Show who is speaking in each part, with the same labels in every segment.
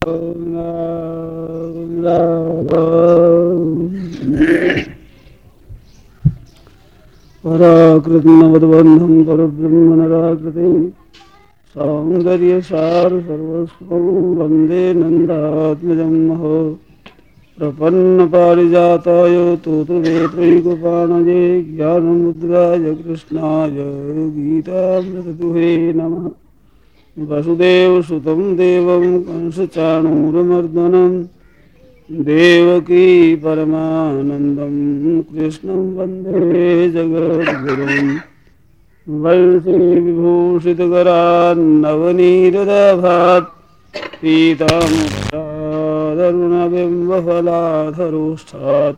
Speaker 1: पराकृतिमवद्बन्धं परब्रह्मनराकृतिं सौन्दर्यसार सर्वस्वं वन्दे नन्दात्मजं महो प्रपन्नपारिजाताय तोतृवेत्रैकपाणये ज्ञानमुद्राय कृष्णाय गीतामृतदुहे नमः। वसुदेवसुतं देवं कंसचाणूरमर्दनं देवकी परमानन्दं कृष्णं वन्दे जगद्गुरुं। वंशीविभूषितकरान्नवनीरदाभात् पीताम्बरादरुणबिम्बफलाधरोष्ठात्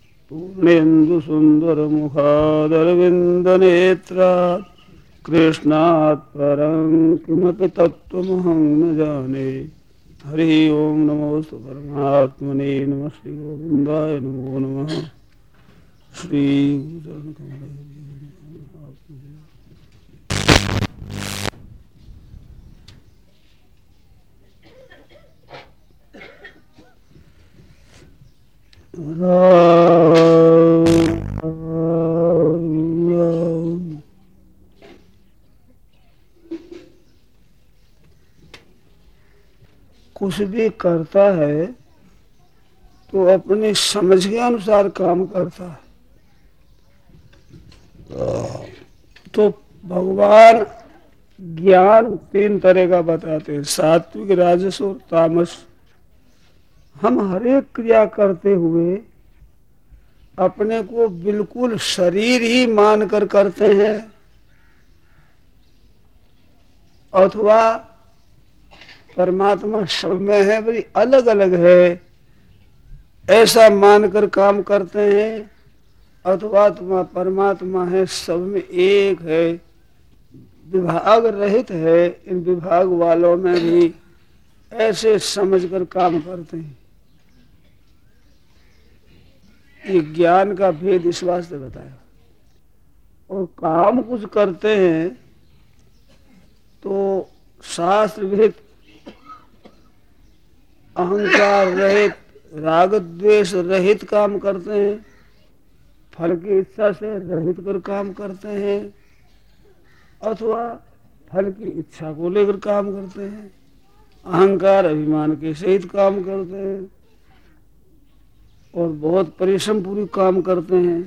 Speaker 1: पूर्णेन्दुसुन्दरमुखादरविन्दनेत्रात् कृष्णात् परं किमपि तत्त्वमहं न जाने। हरि ओम नमोस्तु परमात्मने नमः। श्री गोविंदाय नमो नमः। श्री कुछ भी करता है तो अपनी समझ के अनुसार काम करता है। तो भगवान ज्ञान 3 तरह का बताते हैं, सात्विक, राजस और तामस। हम हर एक क्रिया करते हुए अपने को बिल्कुल शरीर ही मानकर करते हैं अथवा परमात्मा सब में है, बड़ी अलग अलग है ऐसा मानकर काम करते हैं, अथवा तुम्हारा परमात्मा है सब में एक है, विभाग रहित है। इन विभाग वालों में भी ऐसे समझकर काम करते हैं। ये ज्ञान का भेद इस वास्ते बताया। और काम कुछ करते हैं तो शास्त्र विहित, अहंकार रहित, राग द्वेष रहित काम करते हैं, फल की इच्छा से रहित कर काम करते हैं, अथवा फल की इच्छा को लेकर काम करते हैं, अहंकार अभिमान के सहित काम करते हैं और बहुत परिश्रम पूर्वक काम करते हैं।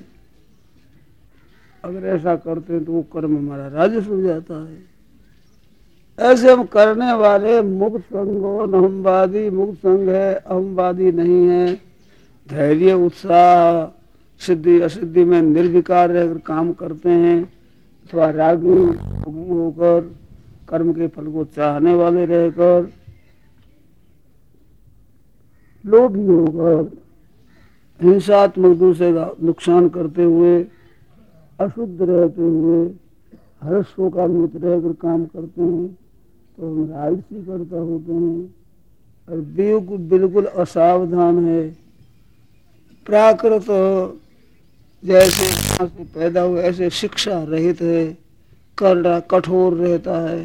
Speaker 1: अगर ऐसा करते हैं तो वो कर्म हमारा राजस हो जाता है। ऐसे हम करने वाले मुक्त संगो अहमवादी, मुक्त संग है, अहमवादी नहीं है। धैर्य, उत्साह, सिद्धि असिद्धि में निर्विकार रहकर काम करते हैं, अथवा रागी होकर, कर्म के फल को चाहने वाले रहकर, लोभी होकर, हिंसात्मक दूसरे का नुकसान करते हुए, अशुद्ध रहते हुए, हर्ष शोकान्वित रहकर काम करते हैं तो हम राजसी करता होते हैं। और बेवकूफ बिल्कुल असावधान है, प्राकृत जैसे से पैदा हुए ऐसे शिक्षा रहित है, करना कठोर रहता है,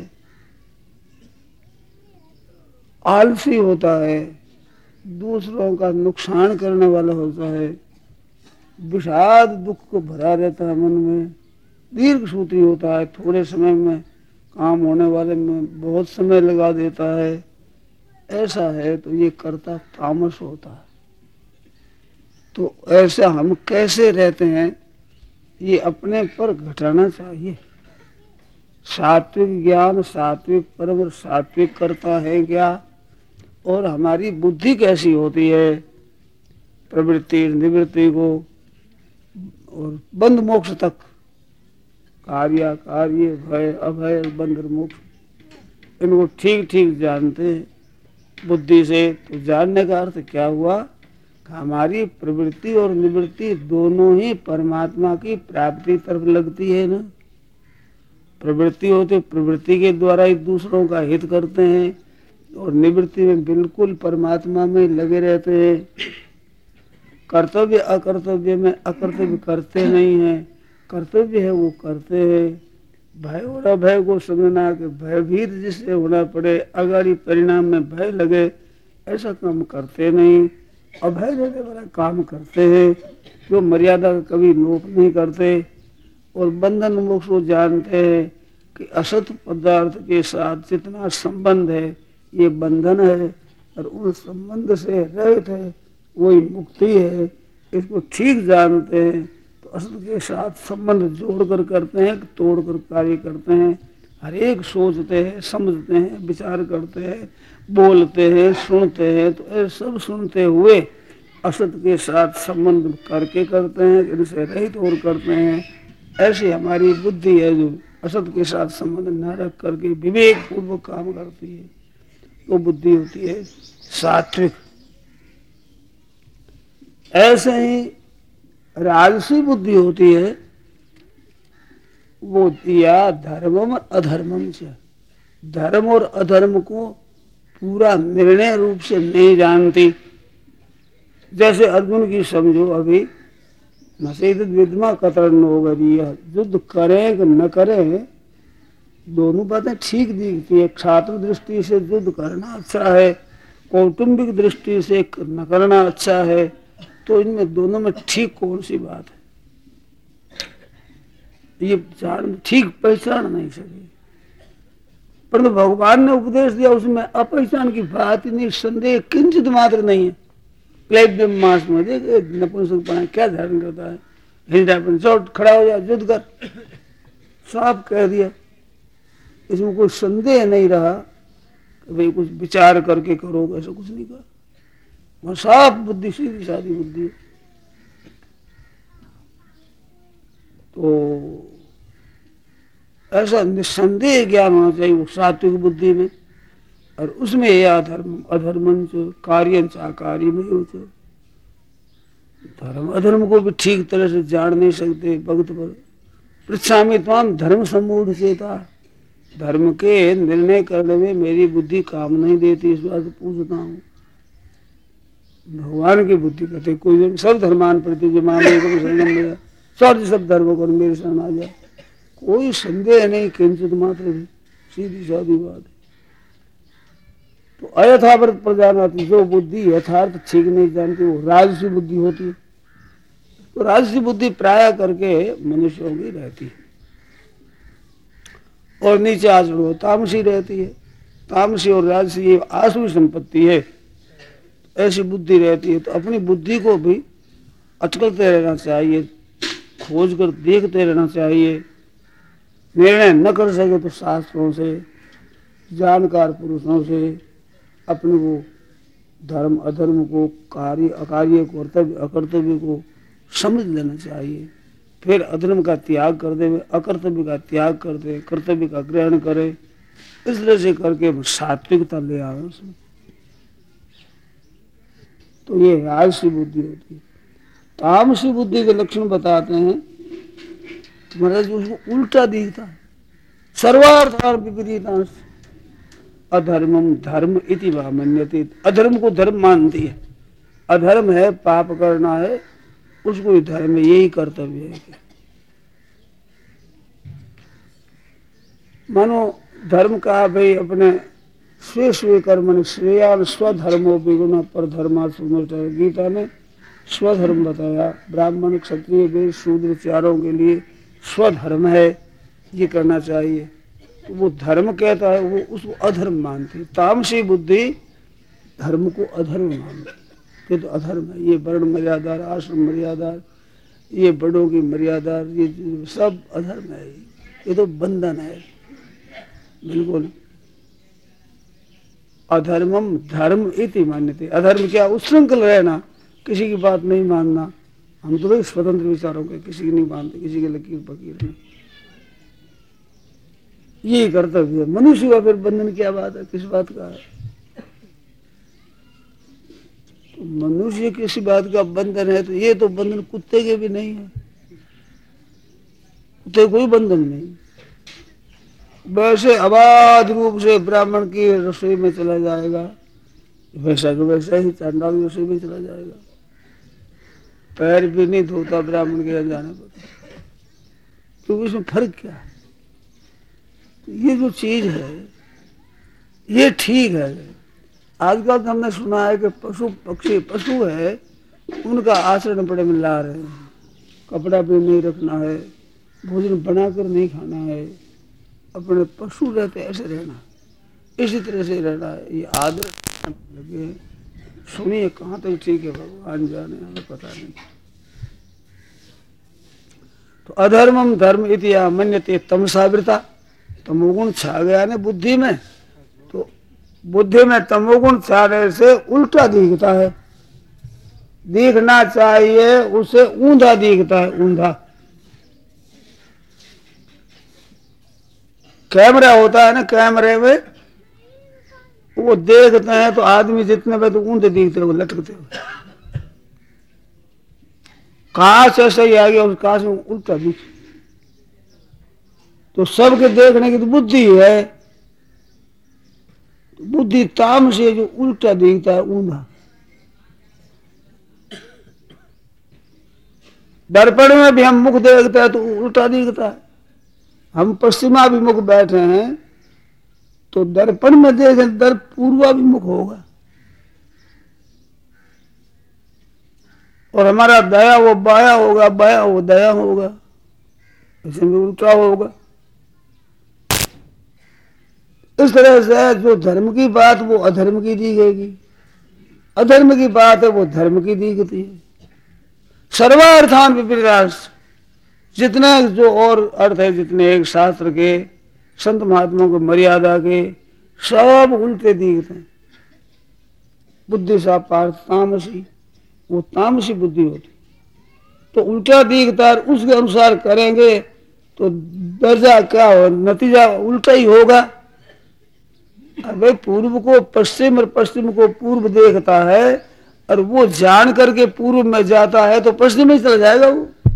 Speaker 1: आलसी होता है, दूसरों का नुकसान करने वाला होता है, विषाद दुख को भरा रहता है मन में, दीर्घ सूत्री होता है, थोड़े समय में काम होने वाले में बहुत समय लगा देता है। ऐसा है तो ये कर्ता तामस होता है। तो ऐसा हम कैसे रहते हैं ये अपने पर घटाना चाहिए। सात्विक ज्ञान, सात्विक परम, सात्विक करता है क्या, और हमारी बुद्धि कैसी होती है प्रवृत्ति निवृत्ति को और बंध मोक्ष तक, कार्य कार्य, भय अभय, बंध मोक्ष, इनको ठीक ठीक जानते हैं बुद्धि से। तो जानने का अर्थ क्या हुआ, हमारी प्रवृत्ति और निवृत्ति दोनों ही परमात्मा की प्राप्ति तरफ लगती है ना। प्रवृत्ति होते प्रवृत्ति के द्वारा ही दूसरों का हित करते हैं और निवृत्ति में बिल्कुल परमात्मा में लगे रहते हैं। कर्तव्य अकर्तव्य में अकर्तव्य करते नहीं हैं, कर्तव्य है वो करते हैं। भय और अभय को समझना कि भयभीत जिससे होना पड़े, अगाड़ी परिणाम में भय लगे ऐसा काम करते नहीं, अभय देने वाला काम करते हैं, जो मर्यादा का कभी लोप नहीं करते और बंधन मोक्ष को जानते हैं कि असत पदार्थ के साथ जितना संबंध है ये बंधन है और उन संबंध से रहित है वही मुक्ति है। इसको ठीक जानते हैं तो असत के साथ संबंध जोड़कर करते हैं, तोड़कर कार्य करते हैं। हर एक सोचते हैं, समझते हैं, विचार करते हैं, बोलते हैं, सुनते हैं, तो ये सब सुनते हुए असत के साथ संबंध करके करते हैं, इनसे रहित और करते हैं। ऐसी हमारी बुद्धि है जो असत के साथ संबंध न रख करके विवेक पूर्वक काम करती है, वो बुद्धि होती है सात्विक। ऐसे ही राजसी बुद्धि होती है, वो दिया धर्मम अधर्मम से, धर्म और अधर्म को पूरा निर्णय रूप से नहीं जानती। जैसे अर्जुन की समझो, अभी मसीद विद्मा कतरन हो गई है, युद्ध करें कि न करें दोनों बातें ठीक दिखती है। छात्र दृष्टि से युद्ध करना अच्छा है, कौटुंबिक दृष्टि से न करना अच्छा है, तो इनमें दोनों में ठीक कौन सी बात है ये जान ठीक पहचान नहीं सके। परंतु भगवान ने उपदेश दिया उसमें अपहचान की बात ही नहीं, संदेह किंचित मात्र नहीं है। प्लेब्यम मास में देख नपुंसकपना क्या धारण करता है, हिंडापन चोट खड़ा हो जाए युद्ध कर, साफ कह दिया। इसमें कोई संदेह नहीं रहा कि भाई कुछ विचार करके करोगे, ऐसा कुछ नहीं कहा। वह साफ बुद्धि, सीधी सादी बुद्धि है। तो ऐसा निस्संदेह ज्ञान होना चाहिए वो सात्विक बुद्धि में, और उसमें यह अधर्म अधर्मं च कार्यं च अकार्यमेव च, धर्म अधर्म को भी ठीक तरह से जान नहीं सकते। भक्त पर पृच्छामि त्वाम धर्म सम्मूढ़ चेता, धर्म के निर्णय करने में मेरी बुद्धि काम नहीं देती, इस बात पूछता हूँ। भगवान की बुद्धि कहते कोई सब धर्मान प्रति सब धर्म को मेरे शरण आ जाए, कोई संदेह नहीं किंचित मात्र भी, सीधी सादी बात है। तो अयथावृत प्रजानाति, जो बुद्धि यथार्थ ठीक नहीं जानती वो राजसी बुद्धि होती है। तो राजसी बुद्धि प्राय करके मनुष्यों की रहती है, और नीचे आचरण तामसी रहती है। तामसी और राजसी ये आसुरी संपत्ति है, ऐसी बुद्धि रहती है। तो अपनी बुद्धि को भी अटकलते रहना चाहिए, खोज कर देखते रहना चाहिए। निर्णय न कर सके तो शास्त्रों से, जानकार पुरुषों से अपने को धर्म अधर्म को, कार्य अकार्य, कर्तव्य अकर्तव्य को समझ लेना चाहिए। फिर अधर्म का त्याग करते हुए अकर्तव्य का त्याग करते, कर्तव्य का ग्रहण करे। इस तरह से करके सात्विकता ले आए उसमें। तो ये राजसी बुद्धि होती है। तामसी बुद्धि के लक्षण बताते हैं, महाराज उसको उल्टा दिखता है, सर्वार्थान विपरीतांश अधर्मम धर्म इति वा मन्यते, अधर्म को धर्म मानती है। अधर्म है, पाप करना है, उसको ही धर्म है, यही कर्तव्य है। मानो धर्म का भाई अपने स्वे स्वे कर्म श्रेयान स्वधर्मो विगुण पर धर्मा सुनता है। गीता ने स्वधर्म बताया, ब्राह्मण क्षत्रिय वैश्य शूद्र चारों के लिए स्वधर्म है, ये करना चाहिए। तो वो धर्म कहता है, वो उसको अधर्म मानती है। तामसी बुद्धि धर्म को अधर्म मानती है, ये तो अधर्म है, ये वर्ण मर्यादा, आश्रम मर्यादा, ये बड़ों की मर्यादा, ये सब अधर्म है, ये तो बंधन है। बिल्कुल अधर्मम धर्म इति मान्यते। अधर्म क्या? उच्छृंखल रहना, किसी की बात नहीं मानना। हम तो भाई स्वतंत्र विचारों के, किसी की नहीं मानते, किसी के लकीर फकीर नहीं, ये कर्तव्य है। मनुष्य का फिर बंधन क्या बात है, किस बात का है? तो मनुष्य किसी बात का बंधन है, तो ये तो बंधन कुत्ते के भी नहीं है, कुत्ते कोई बंधन नहीं। वैसे अबाध रूप से ब्राह्मण की रसोई में चला जाएगा, वैसा कि वैसा ही चांडाल की रसोई में चला जाएगा, पैर भी नहीं धोता ब्राह्मण के यहाँ जाने पर, क्योंकि इसमें फर्क क्या है? ये जो चीज है ये ठीक है, आजकल तो हमने सुना है कि पशु पक्षी पशु है उनका आचरण बड़े में ला रहे हैं, कपड़ा भी नहीं रखना है, भोजन बनाकर नहीं खाना है, अपने पशु रहते ऐसे रहना, इसी तरह से रहना है। ये आदर लगे, सुनिए कहाँ तक ठीक है भगवान जाने, हमें पता नहीं। तो अधर्मम धर्म इति मन्यते तमसावृता, तमोगुण छा गया ना बुद्धि में, तो बुद्धि में तमोगुण छाने से उल्टा दिखता है, दिखना चाहिए उसे ऊंधा दिखता है, ऊंधा। कैमरा होता है ना, कैमरे में वो देखते हैं तो आदमी जितने पे तो ऊंधे दिखते हैं, वो लटकते हुए। कांच ऐसा ही आ गया, उस कांच में उल्टा दिख, तो सबके देखने की तो बुद्धि है, तो बुद्धि ताम से जो उल्टा दिखता है, ऊंधा। दर्पण में भी हम मुख देखते हैं तो उल्टा दिखता है। हम पश्चिमाभिमुख बैठे हैं तो दर्पण में देखें दर्प पूर्वाभिमुख होगा, और हमारा दया वो बाया होगा, बाया वो दया होगा, ऐसे में उल्टा होगा। इस तरह से जो धर्म की बात वो अधर्म की दिखेगी, अधर्म की बात है वो धर्म की दिखती है। सर्वार्थान विपरीतार्थ, जितने जो और अर्थ है, जितने एक शास्त्र के संत महात्माओं को मर्यादा के, सब उल्टे दिखते हैं। बुद्धि सा पार्थ तामसी, वो तामसी बुद्धि होती, तो उल्टा दिखता है, उसके अनुसार करेंगे तो दर्जा क्या हो, नतीजा उल्टा ही होगा। अबे पूर्व को पश्चिम और पश्चिम को पूर्व देखता है, और वो जान करके पूर्व में जाता है तो पश्चिम में चला जाएगा।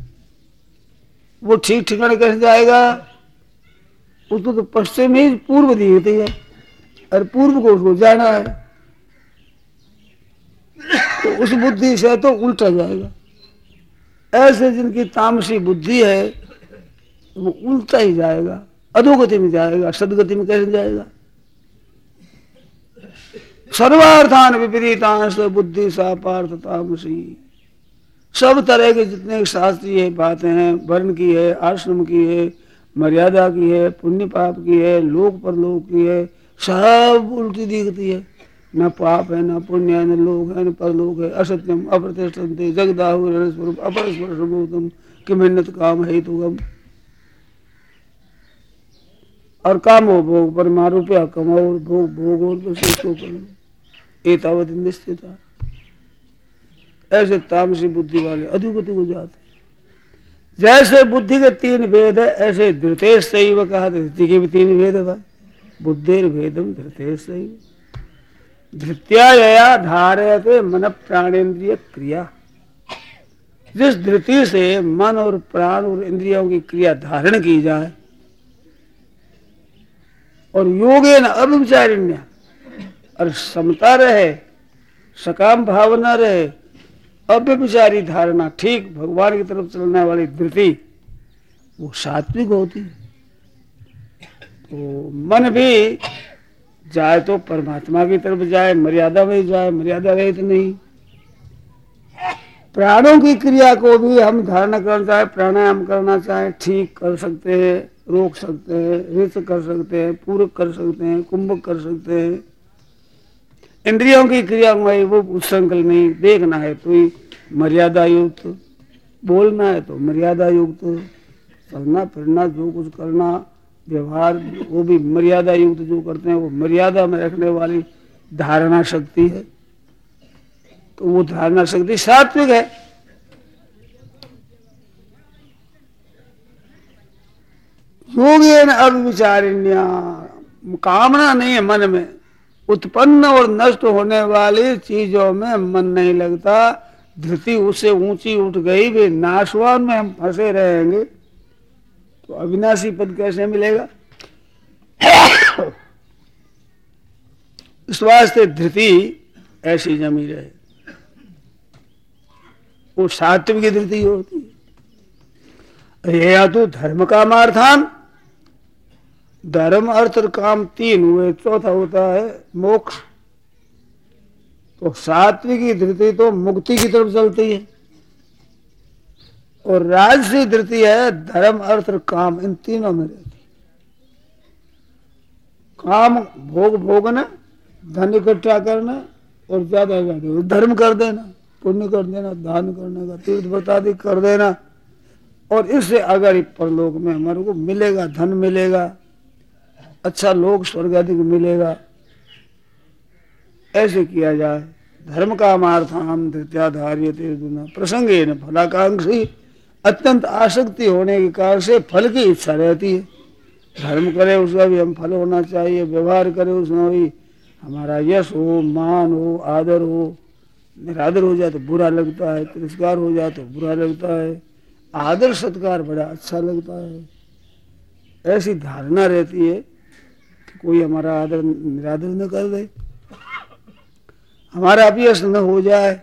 Speaker 1: वो ठीक ठिकाने कैसे जाएगा? उसको तो पश्चिम ही पूर्व दिखती है, और पूर्व को उसको जाना है, तो उस बुद्धि से तो उल्टा जाएगा। ऐसे जिनकी तामसी बुद्धि है वो उल्टा ही जाएगा, अधोगति में जाएगा, सदगति में कैसे जाएगा? सर्वार्थान विपरीतांश बुद्धि सा पार्थ तामसी। सब तरह के जितने शास्त्रीय बातें हैं, वर्ण की है, आश्रम की है, मर्यादा की है, पुण्य पाप की है, लोक परलोक की है, सब उल्टी दिखती है। न पाप है, न पुण्य है, न लोक है, न परलोक है। असत्यम अप्रतिष्ठन्ते जगदाहु स्वरूप अपरस्पर्शभूतम किमिन्नत काम हेतुगम। और कामो भोग परमा रुपया कमाओ, भोग भोग और एतावत निश्चित। ऐसे तामसी बुद्धि वाले अधोगति को जाते। जैसे बुद्धि के तीन भेद है, ऐसे धृतेश सैव कहा, धृति के भी तीन भेद है। बुद्धेर भेदम धृतेश सैव। धृत्याया धारयते मन प्राणेन्द्रिय क्रिया। जिस धृति से मन और प्राण और इंद्रियों की क्रिया धारण की जाए, और योगेन अव्यभिचारिण्य, और समता रहे, सकाम भावना रहे, अव्यभिचारी धारणा, ठीक भगवान की तरफ चलने वाली धृति, वो सात्विक होती है। तो मन भी जाए तो परमात्मा की तरफ जाए, मर्यादा में जाए, मर्यादा रहित नहीं। प्राणों की क्रिया को भी हम धारणा करना चाहे, प्राणायाम करना चाहे, ठीक कर सकते हैं, रोक सकते हैं, रित कर सकते हैं, पूरक कर सकते हैं, कुंभक कर सकते हैं। इंद्रियों की क्रिया में वो उच्छृंखल नहीं, देखना है तो मर्यादा युक्त, बोलना है तो मर्यादा युक्त, चलना फिरना जो कुछ करना, व्यवहार वो भी मर्यादा युक्त जो करते हैं, वो मर्यादा में रखने वाली धारणा शक्ति है। तो वो धारणा शक्ति सात्विक है। योगेन अव्यभिचारिण्या, कामना नहीं है मन में, उत्पन्न और नष्ट होने वाली चीजों में मन नहीं लगता। धृति उससे ऊंची उठ गई, वे नाशवान में हम फंसे रहेंगे तो अविनाशी पद कैसे मिलेगा? इस वास्ते धृति ऐसी जमी रहे, वो सात्विक की धृति होती है। या तो धर्म कामार्थान, धर्म अर्थ और काम तीन हुए, चौथा होता है मोक्ष। तो सात्विकी धृति तो मुक्ति की तरफ चलती है, और राजसी धृति है धर्म अर्थ और काम, इन तीनों में रहती। काम भोग भोगना, धन इकट्ठा करना और ज्यादा ज्यादा धर्म कर देना, पुण्य कर देना, दान करने का, तीर्थ व्रत आदि कर देना, और इससे अगर परलोक में हमारे को मिलेगा, धन मिलेगा, अच्छा लोग स्वर्ग आदि को मिलेगा, ऐसे किया जाए। धर्म का मार्थाम धृत्याधार्यते अर्जुन प्रसंगेन फलाकांक्षी, अत्यंत आसक्ति होने के कारण से फल की इच्छा रहती है। धर्म करे उसका भी हम फल होना चाहिए, व्यवहार करे उसमें भी हमारा यश हो, मान हो, आदर हो। निरादर हो जाए तो बुरा लगता है, तिरस्कार हो जाए तो बुरा लगता है, आदर सत्कार बड़ा अच्छा लगता है। ऐसी धारणा रहती है कि कोई हमारा आदर निरादर न कर दे, हमारा अपयश न हो जाए।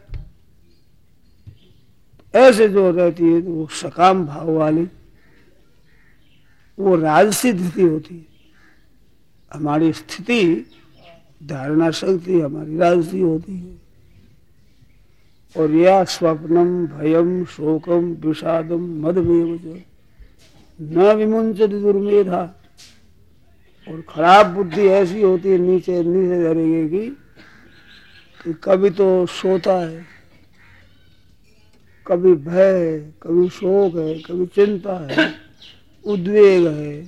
Speaker 1: ऐसे जो रहती है तो वो सकाम भाव वाली, वो राजसी धृति होती है। हमारी स्थिति, धारणा शक्ति हमारी राजसी होती है। और या स्वप्नम भयम शोकम विषादम मदमेव न विमुंचति दुर्मेधा, और खराब बुद्धि ऐसी होती है नीचे नीचे धरेगी कि कभी तो सोता है, कभी भय है, कभी शोक है, कभी चिंता है, उद्वेग है,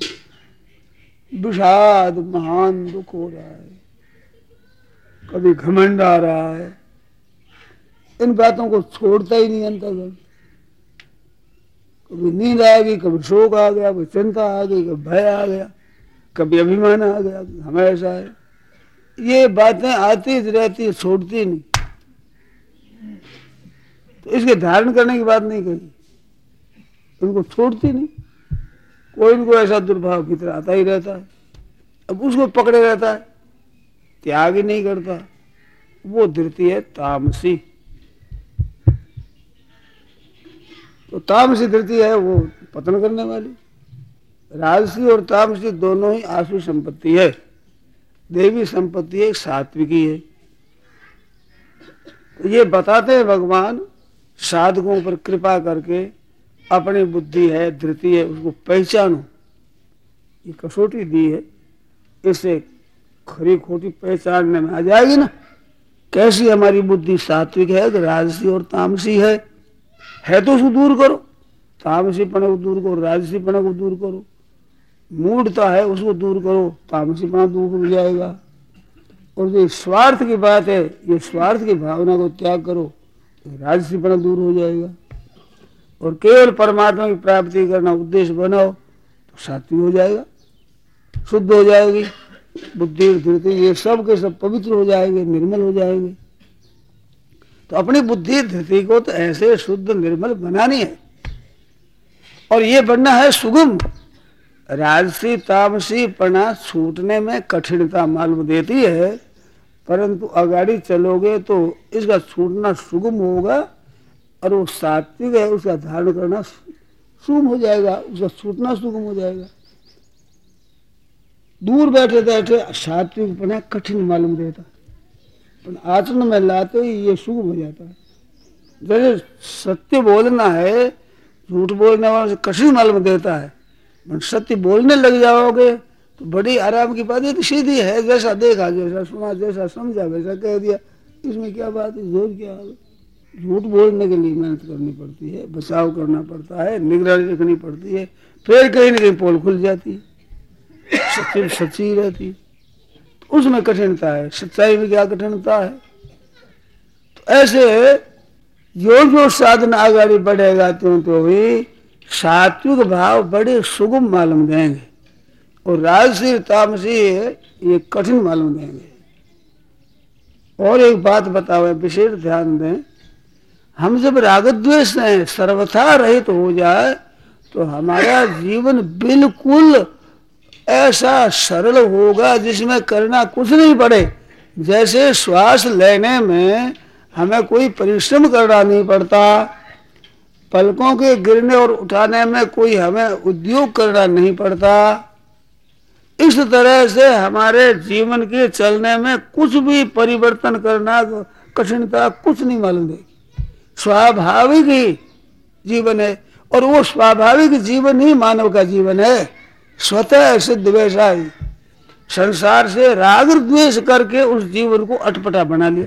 Speaker 1: विषाद महान दुख हो रहा है, कभी घमंड आ रहा है। इन बातों को छोड़ता ही नहीं अंतर्गत। कभी नींद आ गई, कभी शोक आ गया, कभी चिंता आ गई, कभी भय आ गया, कभी अभिमान आ गया, हमें ऐसा है। ये बातें आती रहती है, छोड़ती नहीं। तो इसके धारण करने की बात नहीं कही, उनको छोड़ती नहीं। कोई इनको ऐसा दुर्भाव की तरह आता ही रहता है, अब उसको पकड़े रहता है, त्याग ही नहीं करता। वो धृति है तामसी। तो तामसी धृति है वो पतन करने वाली। राजसी और तामसी दोनों ही आसुरी संपत्ति है, देवी संपत्ति है, सात्विकी है। तो ये बताते हैं भगवान साधकों पर कृपा करके, अपनी बुद्धि है, धृति है, उसको पहचानो। ये कसौटी दी है, इससे खरी खोटी पहचानने में आ जाएगी ना, कैसी हमारी बुद्धि सात्विक है कि राजसी और तामसी है तो उसको दूर करो। तामसी पना को दूर करो, राजसी पना को दूर करो, मूढ़ता है उसको दूर करो, तामसी पना दूर हो जाएगा। और जो स्वार्थ की बात है, ये स्वार्थ की भावना को त्याग करो, तो राजसी पना दूर हो जाएगा। और केवल परमात्मा की प्राप्ति करना उद्देश्य बनाओ तो सात्विक हो जाएगा, शुद्ध हो जाएगी बुद्धि, धृति, ये सब के सब पवित्र हो जाएंगे, निर्मल हो जाएंगे। तो अपनी बुद्धि धृति को तो ऐसे शुद्ध निर्मल बनानी है, और ये बनना है सुगम। राजसी तामसी पना छूटने में कठिनता मालूम देती है, परंतु अगाड़ी चलोगे तो इसका छूटना सुगम होगा, और वो सात्विक है उसका धारण करना सुगम हो जाएगा, उसका छूटना सुगम हो जाएगा। दूर बैठे बैठे सात्विक पना कठिन मालूम देता, पर आचरण में लाते ही ये सुगम हो जाता है। जैसे सत्य बोलना है, झूठ बोलने वाले से कठिन मालूम देता है, पर सत्य बोलने लग जाओगे तो बड़ी आराम की बात है। तो सीधी है, जैसा देखा, जैसा सुना, जैसा समझा वैसा कह दिया, इसमें क्या बात है, जोर क्या है। झूठ बोलने के लिए मेहनत करनी पड़ती है, बचाव करना पड़ता है, निगरानी रखनी पड़ती है, फिर कहीं न कहीं पोल खुल जाती है, सच्ची सच्ची रहती है, तो उसमें कठिनता है। सच्चाई में क्या कठिनता है। तो ऐसे जो जो साधन आगे बढ़ेगा तो भी सात्विक भाव बड़े सुगम मालूम देंगे, और राजसी तामसी ये कठिन मालूम देंगे। और एक बात बताओ, विशेष ध्यान दें, हम जब राग द्वेष से सर्वथा रहित हो जाए तो हमारा जीवन बिल्कुल ऐसा सरल होगा जिसमें करना कुछ नहीं पड़े। जैसे श्वास लेने में हमें कोई परिश्रम करना नहीं पड़ता, पलकों के गिरने और उठाने में कोई हमें उद्योग करना नहीं पड़ता, इस तरह से हमारे जीवन के चलने में कुछ भी परिवर्तन करना कठिनता कुछ नहीं मालूम देगी। स्वाभाविक ही जीवन है, और वो स्वाभाविक जीवन ही मानव का जीवन है, स्वतः सिद्ध वैसा ही। संसार से राग द्वेष करके उस जीवन को अटपटा बना लिया।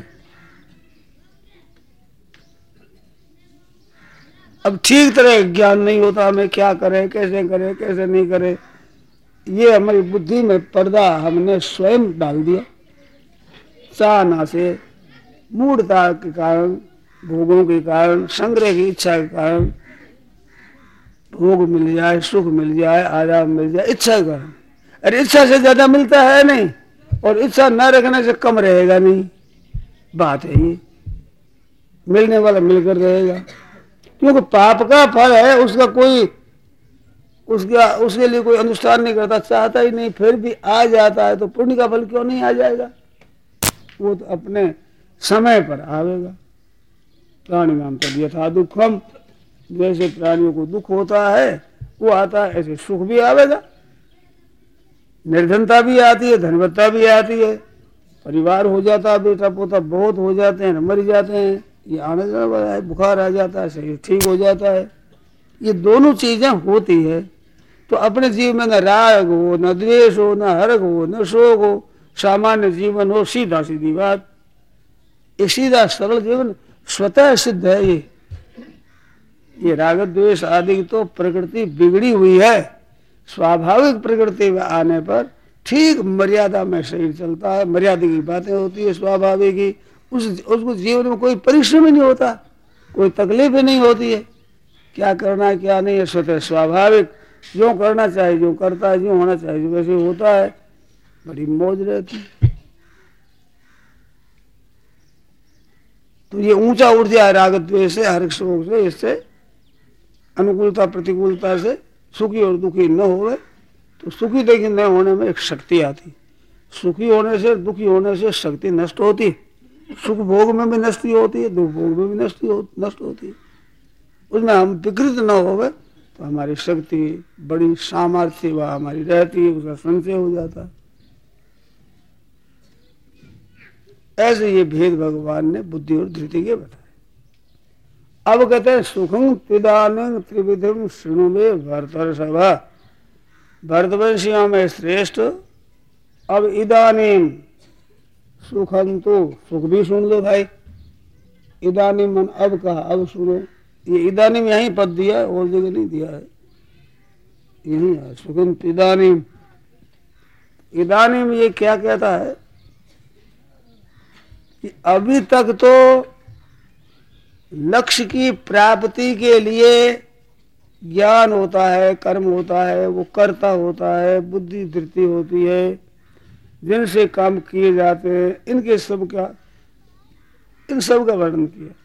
Speaker 1: अब ठीक तरह ज्ञान नहीं होता, हमें क्या करें, कैसे नहीं करें। ये हमारी बुद्धि में पर्दा हमने स्वयं डाल दिया। चाहना से, मूढ़ता के कारण, भोगों के कारण, संग्रह की इच्छा के कारण, भोग मिल जाए, सुख मिल जाए, आराम मिल जाए, इच्छा के कारण। अरे इच्छा से ज्यादा मिलता है नहीं, और इच्छा न रखने से कम रहेगा नहीं। बात है ये, मिलने वाला मिलकर रहेगा, क्योंकि पाप का फल है, उसका कोई उसके लिए कोई अनुष्ठान नहीं करता, चाहता ही नहीं, फिर भी आ जाता है, तो पुण्य का फल क्यों नहीं आ जाएगा? वो तो अपने समय पर आवेगा। प्राणी नाम कर दिया था दुखम, जैसे प्राणियों को दुख होता है वो आता है, ऐसे सुख भी आवेगा। निर्धनता भी आती है, धनवत्ता भी आती है, परिवार हो जाता है, बेटा पोता बहुत हो जाते हैं, मर जाते हैं, ये आने जाने वाला है, बुखार आ जाता है, शरीर ठीक हो जाता है। ये दोनों चीजें होती है, तो अपने जीवन में न राग हो, न द्वेष हो, न हर्ष हो, न शोक हो, सामान्य जीवन हो, सीधा सीधी बात। ये सीधा सरल जीवन स्वतः सिद्ध है। ये राग द्वेष आदि की तो प्रकृति बिगड़ी हुई है। स्वाभाविक प्रकृति में आने पर ठीक मर्यादा में शरीर चलता है, मर्यादा की बातें होती है स्वाभाविक ही। उसको जीवन में कोई परिश्रम ही नहीं होता, कोई तकलीफ ही नहीं होती है। क्या करना है क्या नहीं है स्वतः स्वाभाविक, जो करना चाहिए जो करता है, जो होना चाहिए वैसे होता है, बड़ी मौज रहती है। तो ये ऊंचा उठ जाए राग द्वेष से, हर्ष शोक से, इससे अनुकूलता प्रतिकूलता से सुखी और दुखी न होवे, तो सुखी देखी न होने में एक शक्ति आती। सुखी होने से, दुखी होने से शक्ति नष्ट होती है। सुख भोग में भी नष्ट होती है, दुख भोग में भी नष्ट होती है। उसमें हम विकृत न होवे तो हमारी शक्ति बड़ी सामर्थ्य वह हमारी रहती है, उसका संचय हो जाता है। ऐसे ये भेद भगवान ने बुद्धि और धृति के बताए। अब कहते हैं सुखम त्रिदानं त्रिविधम शृणु में भरतर्षभ। भरतवंशियों में श्रेष्ठ। अब इदानीम सुखम, तो सुख भी सुन लो भाई। इदानीम मन अब कहा, अब सुनो। ये इदानीम यहीं पद दिया है, और जगह नहीं दिया है, यही है सुखम इदानीम। इदानीम ये क्या कहता है कि अभी तक तो लक्ष्य की प्राप्ति के लिए ज्ञान होता है, कर्म होता है, वो कर्ता होता है, बुद्धि धृति होती है, जिनसे काम किए जाते हैं, इन सब का वर्णन किया।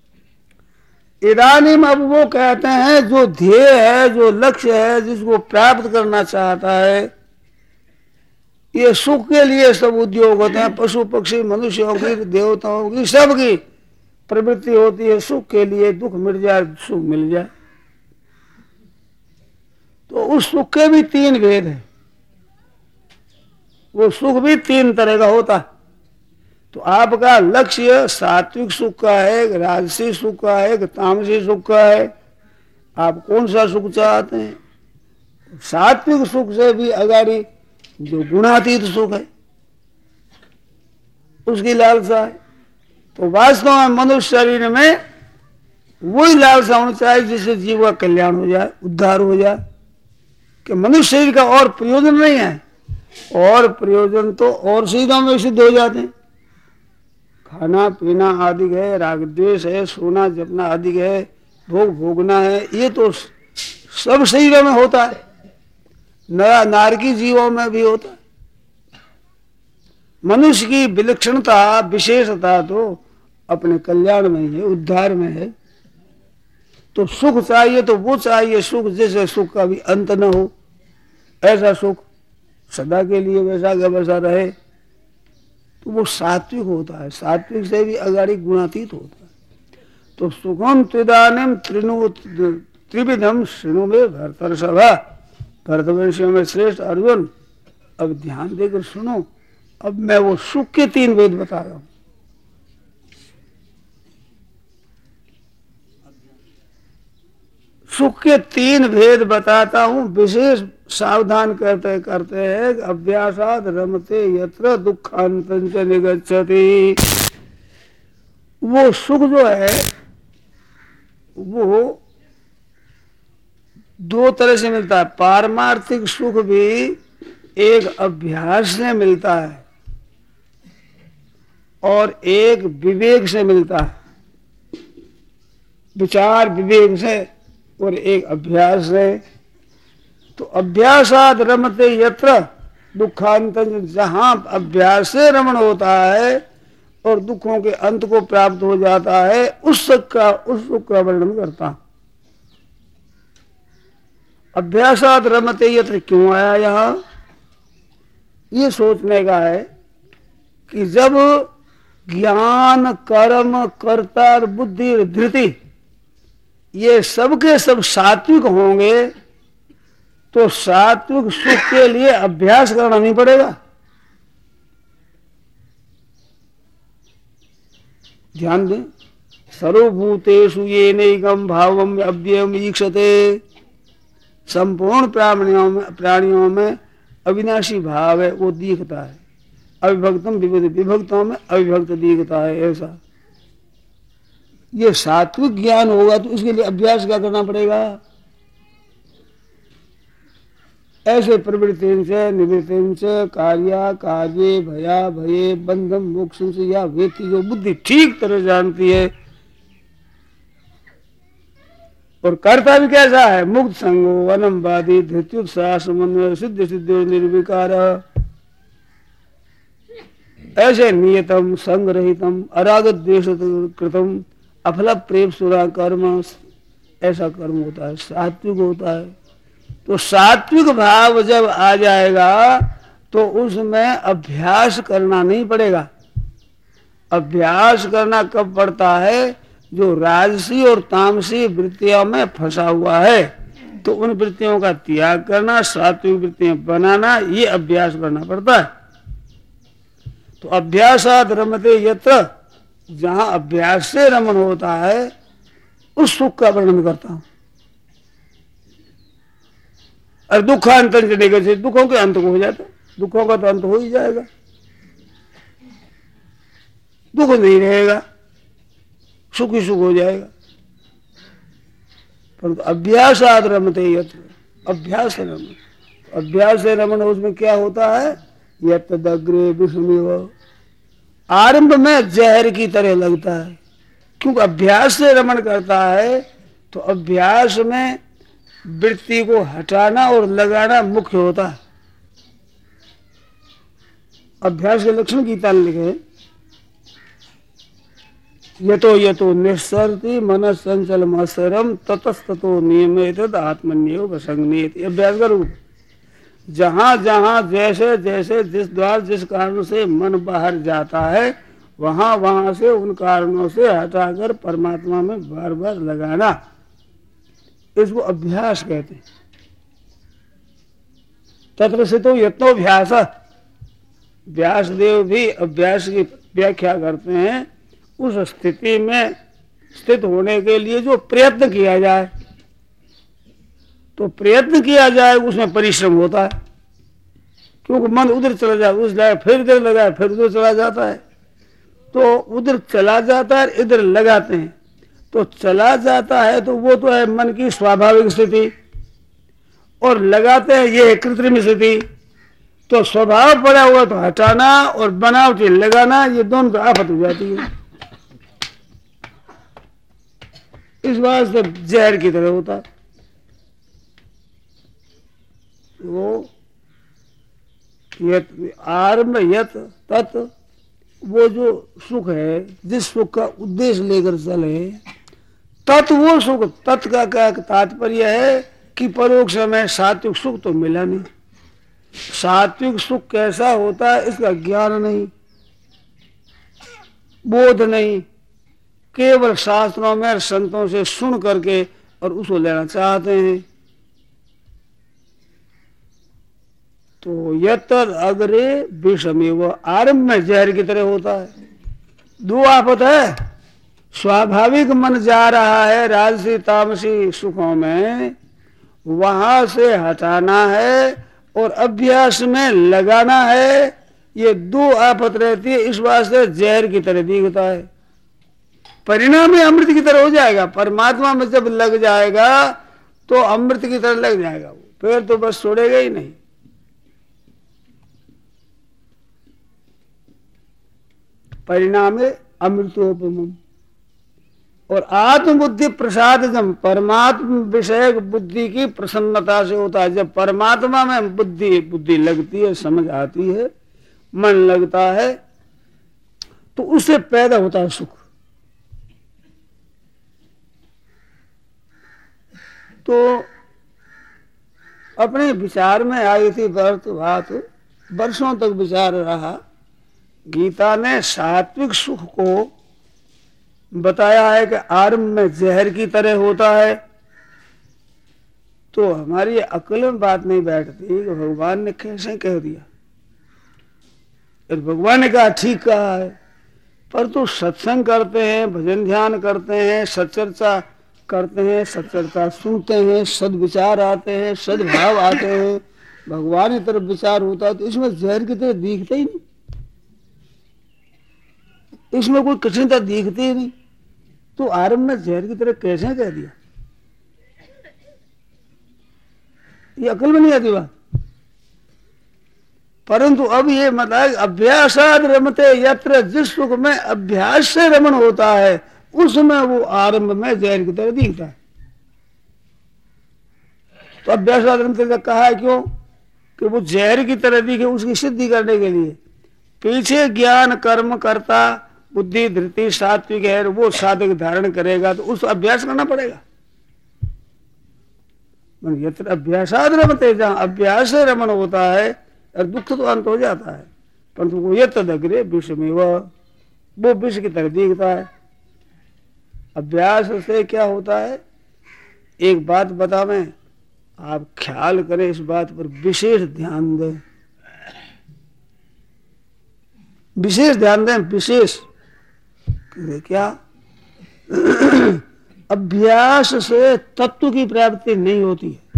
Speaker 1: इदानीम अब वो कहते हैं जो ध्येय है, जो लक्ष्य है, जिसको प्राप्त करना चाहता है, ये सुख के लिए सब उद्योग होते हैं। पशु पक्षी मनुष्यों की, देवताओं की, सबकी प्रवृत्ति होती है सुख के लिए। दुख मिट जाए, सुख मिल जाए। तो उस सुख के भी तीन भेद हैं। वो सुख भी तीन तरह का होता है। तो आपका लक्ष्य सात्विक सुख का है, राजसी सुख का है, तामसी सुख का है। आप कौन सा सुख चाहते हैं? सात्विक सुख से भी अगाड़ी जो गुणातीत सुख है, उसकी लालसा है। तो वास्तव में मनुष्य शरीर में वही लालसा होनी चाहिए जिससे जीव का कल्याण हो जाए, उद्धार हो जाए। कि मनुष्य शरीर का और प्रयोजन नहीं है, और प्रयोजन तो और चीजों में सिद्ध हो जाते हैं। खाना पीना आदि है, राग द्वेष है, सोना जपना आदि है, भोग भोगना है, ये तो सब शरीरों में होता है, नारकी जीवों में भी होता है। मनुष्य की विलक्षणता विशेषता तो अपने कल्याण में ही है, उद्धार में है। तो सुख चाहिए तो वो चाहिए सुख जैसे सुख का भी अंत न हो, ऐसा सुख सदा के लिए वैसा का वैसा रहे। तो वो सात्विक होता है, सात्विक से भी अगाड़ी गुणातीत होता है। तो सुखम त्रिदानम त्रिविधम शृणु में भरतर्षभ। भरतवंशियों में श्रेष्ठ अर्जुन, अब ध्यान देकर सुनो। अब मैं वो सुख के तीन भेद बता रहा हूं। सुख के तीन भेद बताता हूं, विशेष सावधान करते करते हैं। अभ्यासाद रमते यत्र दुखांतं च निगच्छति। वो सुख जो है वो दो तरह से मिलता है। पारमार्थिक सुख भी एक अभ्यास से मिलता है और एक विवेक से मिलता है, विचार विवेक से, और एक अभ्यास से। तो अभ्यासाद रमते यत्र दुखांतं, जहां अभ्यास से रमण होता है और दुखों के अंत को प्राप्त हो जाता है, उस सुख का वर्णन करता। अभ्यासाद रमते यत्र क्यों आया यहां, ये सोचने का है कि जब ज्ञान कर्म कर्ता बुद्धि धृति ये सब के सब सात्विक होंगे तो सात्विक सुख के लिए अभ्यास करना नहीं पड़ेगा। ध्यान दें, सर्वभूतेषु येनैकं भावम् अव्ययम् ईक्षते। संपूर्ण प्राणियों में अविनाशी भाव है, वो दिखता है। अविभक्तम विभक्तों में अविभक्त दिखता है। ऐसा ये सात्विक ज्ञान होगा तो इसके लिए अभ्यास क्या करना पड़ेगा। ऐसे प्रवृत्ति से निवृत्ति से कार्या कार्ये भया भये बंधम मोक्ष से, या व्यक्ति जो बुद्धि ठीक तरह जानती है और करता भी कैसा है, मुक्त संगो अनमवादी धृत्युत्साह समन्वय सिद्ध सिद्धि निर्विकार, ऐसे नियतम संग्रहितम अरागत द्वेष कृतम अफल प्रेम सुरा कर्म, ऐसा कर्म होता है, सात्विक होता है। तो सात्विक भाव जब आ जाएगा तो उसमें अभ्यास करना नहीं पड़ेगा। अभ्यास करना कब पड़ता है, जो राजसी और तामसी वृत्तियों में फंसा हुआ है, तो उन वृत्तियों का त्याग करना, सात्विक वृत्तियां बनाना, ये अभ्यास करना पड़ता है। तो अभ्यासाद रमते यत्र, जहां अभ्यास से रमण होता है उस सुख का वर्णन करता हूं। और दुखांतं च निगच्छति, दुखों के अंत को हो जाता है। दुखों का तो अंत हो ही जाएगा, दुख नहीं रहेगा, सुख ही सुख हो जाएगा। परंतु अभ्यासाद रमते यत्र, अभ्यास से रमण, अभ्यास से रमण उसमें क्या होता है, यत्तदग्रे विषमेव, आरंभ में जहर की तरह लगता है, क्योंकि अभ्यास से रमण करता है। तो अभ्यास में वृत्ति को हटाना और लगाना मुख्य होता है। अभ्यास के लक्षण गीता ने लिखे, यतो यतो निस्सरति मनः संचलमसरम ततस्ततो नियमेतद आत्मन्येव वसंगनेति। अभ्यास का रूप, जहां जहां जैसे जैसे जिस द्वार जिस कारण से मन बाहर जाता है, वहां वहां से उन कारणों से हटाकर परमात्मा में बार बार लगाना, इसको अभ्यास कहते हैं। तत्र से तो यत्नोभ्यास, व्यासदेव भी अभ्यास की व्याख्या करते हैं। उस स्थिति में स्थित होने के लिए जो प्रयत्न किया जाए, तो प्रयत्न किया जाए उसमें परिश्रम होता है, क्योंकि मन उधर चला जाए, उस लगाए फिर इधर लगाए, फिर उधर चला जाता है। तो उधर चला जाता है, इधर लगाते हैं, तो चला जाता है तो वो तो है मन की स्वाभाविक स्थिति, और लगाते हैं ये है कृत्रिम स्थिति। तो स्वभाव पड़ा हुआ तो हटाना और बनावटी लगाना, ये दोनों तो आफत हो जाती है। इस वास्ते जहर की तरह होता है। वो यत आरंभ यत तत्, वो जो सुख है, जिस सुख का उद्देश्य लेकर चले, तत् वो सुख। तत् का क्या तात्पर्य है कि परोक्ष में सात्विक सुख तो मिला नहीं। सात्विक सुख कैसा होता है इसका ज्ञान नहीं, बोध नहीं, केवल शास्त्रों में और संतों से सुन करके और उसको लेना चाहते हैं। तो यत्तद अग्रे विषमेव, आरंभ में जहर की तरह होता है। दो आफत है, स्वाभाविक मन जा रहा है राजसी तामसी सुखों में, वहां से हटाना है और अभ्यास में लगाना है। ये दो आफत रहती है, इस वास्ते जहर की तरह दिखता है, परिणाम में अमृत की तरह हो जाएगा। परमात्मा में जब लग जाएगा तो अमृत की तरह लग जाएगा, वो फिर तो बस छोड़ेगा ही नहीं। परिणाम अमृतोपम। और आत्मबुद्धि प्रसाद जब परमात्मा विषय बुद्धि की प्रसन्नता से होता है, जब परमात्मा में बुद्धि लगती है, समझ आती है, मन लगता है, तो उससे पैदा होता है सुख। तो अपने विचार में आई थी बात, वर्षों तक विचार रहा। गीता ने सात्विक सुख को बताया है कि आरंभ में जहर की तरह होता है। तो हमारी अकल में बात नहीं बैठती कि भगवान ने कैसे कह दिया। भगवान ने कहा ठीक कहा है, पर तो सत्संग करते हैं, भजन ध्यान करते हैं, सच्चर्चा करते हैं, सच्चर्चा सुनते हैं, सद्विचार आते हैं, सद्भाव आते हैं, भगवान की तरफ विचार होता है, तो इसमें जहर की तरह दिखता ही नहीं, इसमें कोई कठिनता दिखती ही नहीं। तो आरंभ में जहर की तरह कैसे कह दिया, ये अकल में नहीं आती बात। परंतु अब ये मतलब अभ्यासाद रमते यत्र, जिस सुख में अभ्यास से रमन होता है उसमें वो आरंभ में जहर की तरह दिखता है। तो अभ्यासाद रमते कहा है क्यों कि वो जहर की तरह दिखे, उसकी सिद्धि करने के लिए पीछे ज्ञान कर्म करता बुद्धि धृति सात्विक है, वो साधक धारण करेगा तो उसको अभ्यास करना पड़ेगा। यत्र अभ्यासाद रमते, जहां अभ्यास से रमन होता है और दुख तो अंत हो जाता है, परंतु वो यत्र विष में वो विष की तरह दिखता है। अभ्यास से क्या होता है, एक बात बता, मैं आप ख्याल करें, इस बात पर विशेष ध्यान दें, विशेष ध्यान दें, विशेष क्या अभ्यास से तत्व की प्राप्ति नहीं होती है।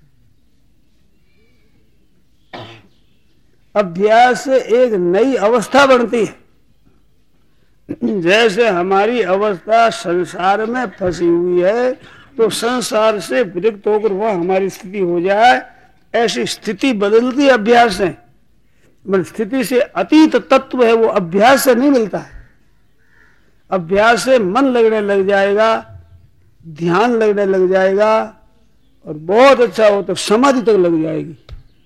Speaker 1: अभ्यास से एक नई अवस्था बनती है। जैसे हमारी अवस्था संसार में फंसी हुई है, तो संसार से विरक्त होकर वह हमारी स्थिति हो जाए, ऐसी स्थिति बदलती है अभ्यास से। स्थिति से अतीत तत्व है, वो अभ्यास से नहीं मिलता है। अभ्यास से मन लगने लग जाएगा, ध्यान लगने लग जाएगा, और बहुत अच्छा हो तो समाधि तक लग जाएगी।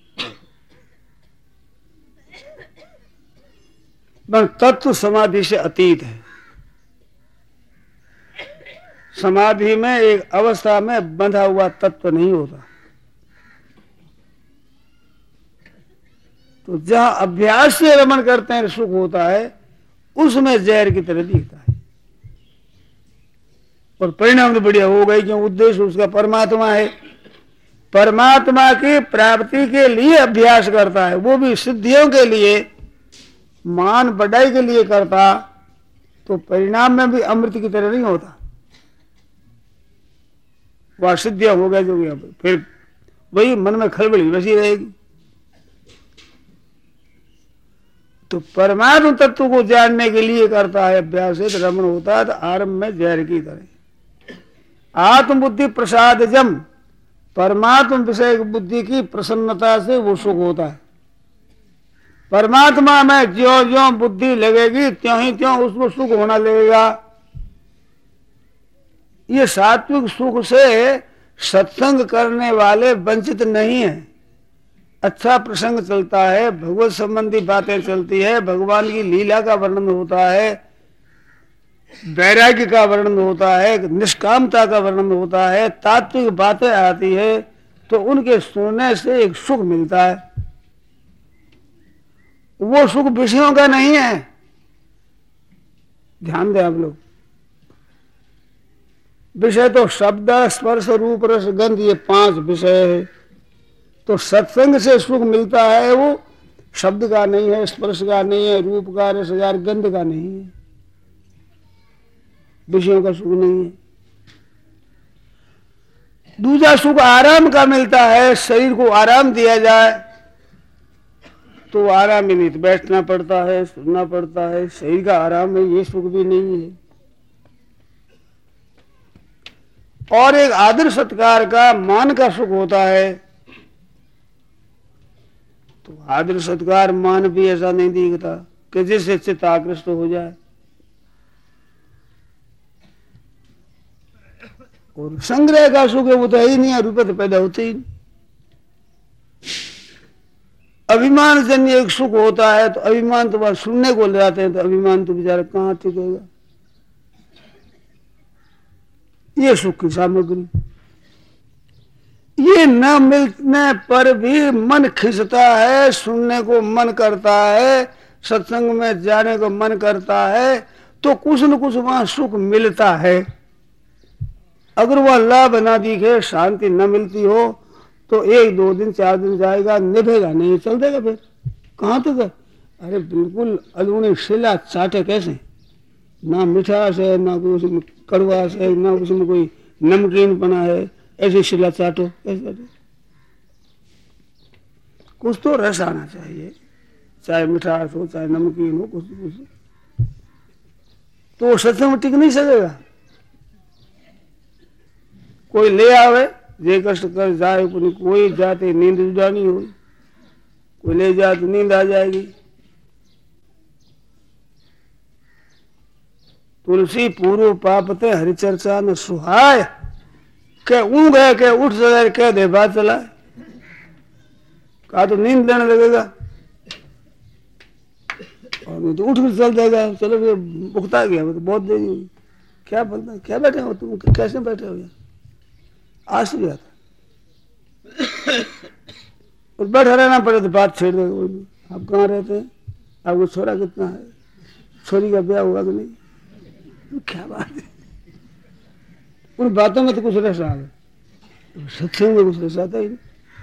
Speaker 1: पर तत्व समाधि से अतीत है। समाधि में एक अवस्था में बंधा हुआ तत्व नहीं होता। तो जहां अभ्यास से रमन करते हैं सुख होता है, उसमें जहर की तरह दिखता है, और परिणाम तो बढ़िया हो गई, क्यों उद्देश्य उसका परमात्मा है। परमात्मा की प्राप्ति के लिए अभ्यास करता है, वो भी सिद्धियों के लिए, मान बढ़ाई के लिए करता, तो परिणाम में भी अमृत की तरह नहीं होता। वह सिद्धियां हो गया जो भी, फिर वही मन में खलबली बसी रहेगी। तो परमात्म तत्व को जानने के लिए करता है अभ्यास से, तो रमण होता है, तो आरंभ में जहर की तरह। आत्मबुद्धि प्रसाद जम, परमात्म विषय बुद्धि की प्रसन्नता से वो सुख होता है। परमात्मा में ज्यों ज्यों बुद्धि लगेगी त्यों ही त्यों उसको सुख होना लगेगा। ये सात्विक सुख से सत्संग करने वाले वंचित नहीं है। अच्छा प्रसंग चलता है, भगवत संबंधी बातें चलती है, भगवान की लीला का वर्णन होता है, वैराग्य का वर्णन होता है, निष्कामता का वर्णन होता है, तात्विक बातें आती है, तो उनके सुनने से एक सुख मिलता है। वो सुख विषयों का नहीं है, ध्यान दें आप लोग। विषय तो शब्द स्पर्श रूप रस गंध, ये 5 विषय है। तो सत्संग से सुख मिलता है, वो शब्द का नहीं है, स्पर्श का नहीं है, रूप का, रस का, गंध का नहीं है। विषयों का सुख नहीं है। दूसरा सुख आराम का मिलता है, शरीर को आराम दिया जाए तो आराम ही नहीं, तो बैठना पड़ता है, सुनना पड़ता है, शरीर का आराम है, ये सुख भी नहीं है। और एक आदर सत्कार का, मान का सुख होता है, तो आदर सत्कार मान भी ऐसा नहीं दिखता कि जिससे चित्त आकृष्ट हो जाए। और संग्रह का सुख है वो तो है ही नहीं, रुपये तो पैदा होते ही नहीं। अभिमान जन्य एक सुख होता है, तो अभिमान तो बात सुनने को ले जाते हैं, तो अभिमान तो बेचारा कहाँ टिकेगा। ये सुख की सामग्री, ये न मिलने पर भी मन खिंचता है, सुनने को मन करता है, सत्संग में जाने को मन करता है, तो कुछ न कुछ वहां सुख मिलता है। अगर वह लाभ ना दिखे, शांति न मिलती हो, तो 1 2 दिन 4 दिन जाएगा, निभेगा नहीं, चल देगा फिर कहाँ तक है। अरे बिल्कुल अधूरी शिला चाटे कैसे, ना मिठास है, ना कोई उसमें कड़वास है, ना उसमें कोई नमकीन बना है, ऐसी शिला चाटो कैसे। कुछ तो रस आना चाहिए, चाहे मिठास हो चाहे नमकीन हो, कुछ तो सत्संग में टिक नहीं सकेगा। कोई ले आवे, जे कष्ट कर जाए, कोई जाते नींद उड़ानी हो, कोई ले जाए तो नींद आ जाएगी। तुलसी पूर्व पापते हरिचर्चा न सुहाय, के ऊँग है के उठ जाए, कह दे बात चलाए, कहा तो नींद लेने लगेगा, और नहीं तो उठ कर चल जाएगा। चलो ये भुगता गया, तो बहुत देरी हुई, क्या बोलता, क्या बैठे हो तुम, कैसे बैठे हो यार, आज से गया था। और बैठा रहना पड़े तो बात छेड़ देगा, आप कहाँ रहते हैं, आपको छोरा कितना है, छोरी का ब्याह हुआ कि नहीं, क्या बात है। उन बातों में तो कुछ रस आ गया, सत्संग में कुछ रस आता ही नहीं।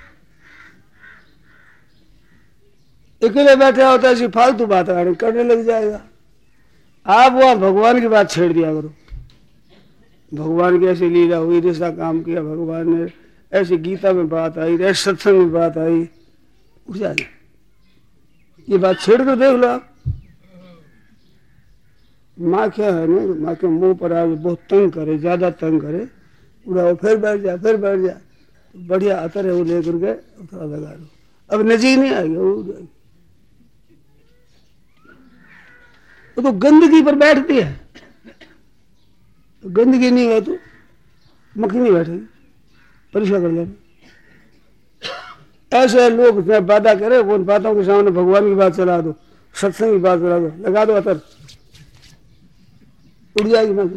Speaker 1: अकेले बैठे होता है, ऐसी फालतू बात करने लग जाएगा। आप वहां भगवान की बात छेड़ दिया करो, भगवान की ऐसी लीला हुई, जैसा काम किया भगवान ने, ऐसी गीता में बात आई, ऐसे सत्संग में बात आई, उठ जाए ये बात छेड़ कर देख लो आप। माँ क्या है ना, माँ के मुंह पर आज बहुत तंग करे, ज्यादा तंग करे, उड़ाओ फिर बैठ जा, फिर बैठ जा, तो बढ़िया अतर है वो लेकर के थोड़ा लगा लो, अब नजीक नहीं आएगी, वो उड़ जाएगी। तो गंदगी पर बैठती है, गंदगी नहीं है तो मक्खी नहीं बैठेगी, परीक्षा कर लेना। ऐसे लोग वादा करे, उन बातों के सामने भगवान की बात चला दो, सत्संग की बात चला दो, लगा दो अतर, उड़ जाएगी ना,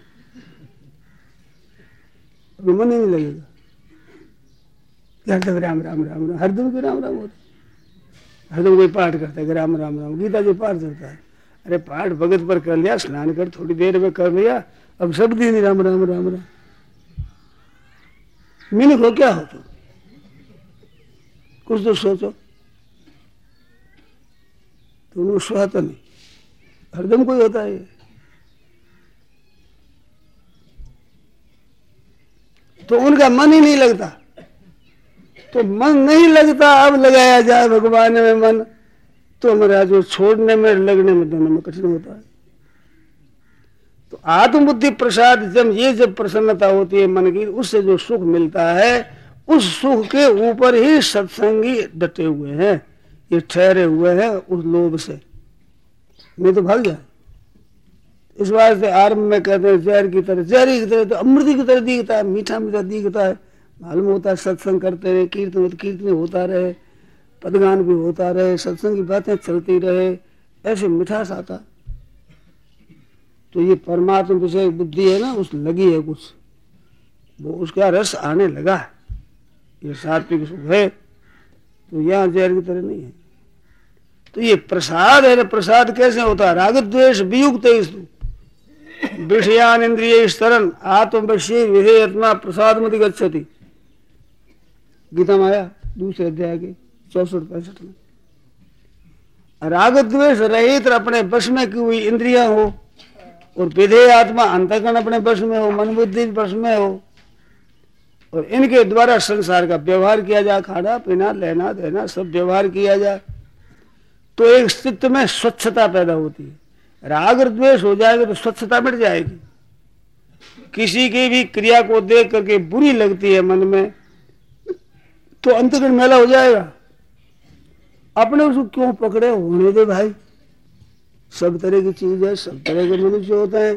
Speaker 1: अभी मन ही नहीं लगेगा। हरदम राम राम राम राम, हरदम भी राम राम होता, हरदम कोई पाठ करता है राम राम राम, गीता जी पाठ करता है, अरे पाठ भगत पर कर लिया, स्नान कर थोड़ी देर में कर लिया, अब सब दिन राम राम राम राम, मीनिंग हो क्या हो, तो कुछ तो सोचो। तो उनको सुहाता नहीं, हरदम कोई होता है। तो उनका मन ही नहीं लगता, तो मन नहीं लगता, अब लगाया जाए भगवान में मन, तो हमारा जो छोड़ने में लगने में दोनों में कठिन होता है। तो आत्मबुद्धि प्रसाद जब प्रसन्नता होती है मन की, उससे जो सुख मिलता है, उस सुख के ऊपर ही सत्संगी डटे हुए हैं, ये ठहरे हुए हैं उस लोभ से, नहीं तो भाग जाए। इस बात से आरंभ में कहते हैं जहर की तरह, जहरी की तरह तो अमृत की तरह दिखता है, मीठा मीठा दिखता है, मालूम होता है सत्संग करते रहे, कीर्तन होता रहे, पदगान भी होता रहे, सत्संग की बातें चलती रहे, ऐसे मिठास आता। तो ये परमात्मा विषय बुद्धि है ना, उस लगी है कुछ, वो उसका रस आने लगा है, ये सात्विक सुख है, तो यहाँ जहर की तरह नहीं है। तो ये प्रसाद है, प्रसाद कैसे होता है, राग द्वेष वियुक्त विषयान इंद्रिय स्तरन आत्मवश्य विधेयत्मा प्रसाद मति गच्छति, गीता में आया दूसरे अध्याय के 64-65 में। राग द्वेष रहित अपने वश में की हुई इंद्रियां हो, और विधेय आत्मा अंतःकरण अपने वश में हो, मन बुद्धि वश में हो, और इनके द्वारा संसार का व्यवहार किया जाए, खाना पीना लेना देना सब व्यवहार किया जाए, तो एक चित्त में स्वच्छता पैदा होती है। राग और द्वेष हो जाएगा तो स्वच्छता मिट जाएगी। किसी की भी क्रिया को देख करके बुरी लगती है मन में, तो अंतःकरण मैला हो जाएगा। अपने उसको क्यों पकड़े, होने दे भाई। सब तरह की चीज है, सब तरह के मनुष्य होते हैं,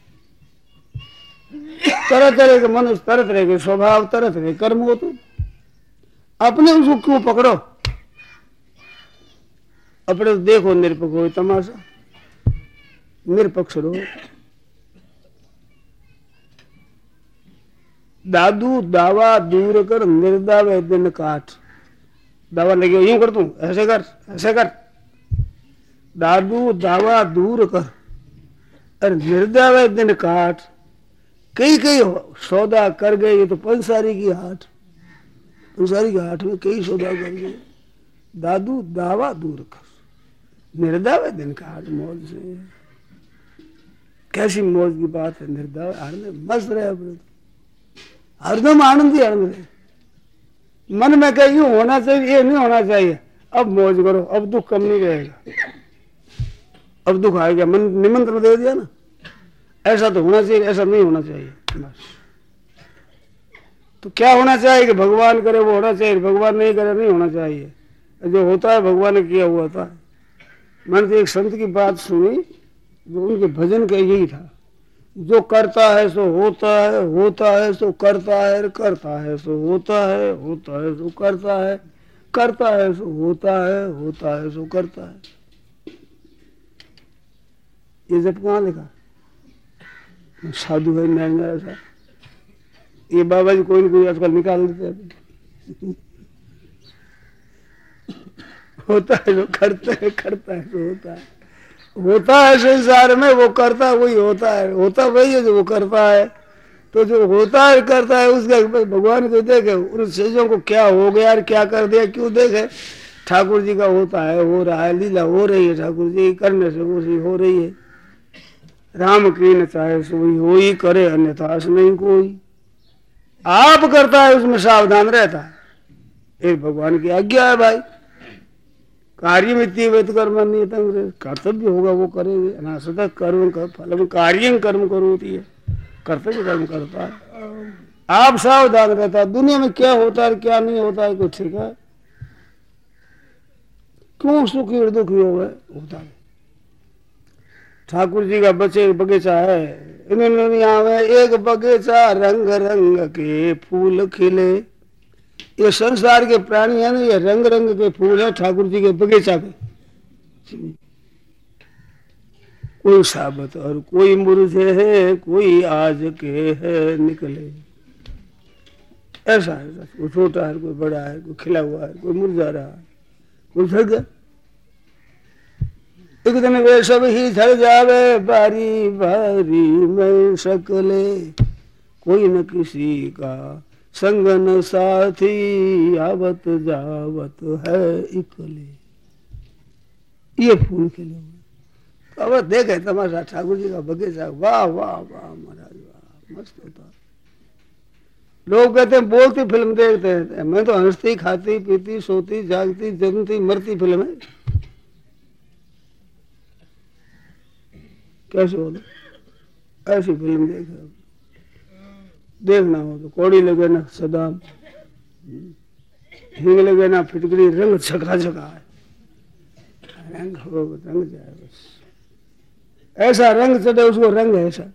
Speaker 1: तरह तरह के मनुष्य, तरह तरह के स्वभाव, तरह तरह के कर्म होते हैं। अपने उसको क्यों पकड़ो, अपने देखो निरपक्ष हो, तमाशा निरपक्ष रहो। दादू दावा दूर कर, निर्दावे दिन काट। दावा लगे यूं कर, तू ऐसे कर ऐसे कर, दादू दावा दूर कर और निर्दावे दिन काट। कई कई सौदा कर गए, ये तो पंसारी की हाट, पंसारी की हाट में कई सौदा कर गए। दादू दावा दूर कर, निर्दावे दिन काट। मौज से कैसी मौज की बात है, निर्दावे आनंद मस्त रहे अपने, हरदम आनंद ही आनंद रहे। मन में कहीं यूं होना चाहिए, ये नहीं होना चाहिए। अब मौज करो, अब दुख कम नहीं रहेगा, अब दुख आएगा। मन निमंत्रण दे दिया ना, ऐसा तो होना चाहिए, ऐसा नहीं होना चाहिए। बस तो क्या होना चाहिए कि भगवान करे वो होना चाहिए, भगवान नहीं करे नहीं होना चाहिए। जो होता है भगवान ने किया हुआ था। मैंने तो एक संत की बात सुनी, जो उनके भजन का यही था, जो करता है सो होता है, होता है सो करता है, करता है सो होता है, होता है सो करता है, करता है सो होता है, होता है सो करता है। ये जब कहाँ लिखा, साधु है नहीं ऐसा, ये बाबा जी कोई ना कोई आजकल निकाल देते हैं। होता है जो करते हैं, करता है जो होता है, होता है संसार में वो करता है वही होता है, होता वही है जो वो करता है। तो जो होता है करता है उसका भगवान को देखे, उन चीजों को क्या हो गया और क्या कर दिया क्यों देखे। ठाकुर जी का होता है, हो रहा है, लीला हो रही है, ठाकुर जी करने से वो सी हो रही है। राम की न चाहे सोई होई, करे अन्यथा नहीं कोई। आप करता है उसमें सावधान रहता है, एक भगवान की आज्ञा है भाई। कार्य में तीव्र कर्म नहीं, कर्तव्य होगा वो करेंगे। अनासत कर्म का फल कार्य कर्म करोती है, कर्तव्य कर्म करता है। आप सावधान रहता है, दुनिया में क्या होता है क्या नहीं होता है कुछ ठीक है। क्यों सुखी और दुखी हो गए, होता है। ठाकुर जी का बगीचा है, इन्होंने यहाँ में एक बगीचा रंग रंग के फूल खिले। ये संसार के प्राणी है ना, ये रंग रंग के फूल है ठाकुर जी के बगीचा के। कोई साबत और कोई मुरझे है, कोई आज के है निकले। ऐसा है, कोई छोटा है, कोई बड़ा है, कोई खिला हुआ है, कोई मुरझा रहा है, कोई झड़ गया। एक दिन वे सब ही झड़ जावे, बारी बारी में सकले। कोई न किसी का संगन साथी, आवत जावत है इकले। ये फूल खिले हुए। अब देखे तमाशा ठाकुर जी का बगीचा, वाह वाह वाह महाराज वाह, मस्त होता। लोग कहते हैं बोलती फिल्म देखते हैं, मैं तो हंसती खाती पीती सोती जागती जन्मती मरती फिल्म है। कैसे बोलो, ऐसी फिल्म देखना हो तो कौड़ी लगे ना सदाम, हिंग लगे ना फिटकरी, रंग झका झका है, रंग हो रंग जाए बस। ऐसा रंग चढ़े उसको रंग है ऐसा।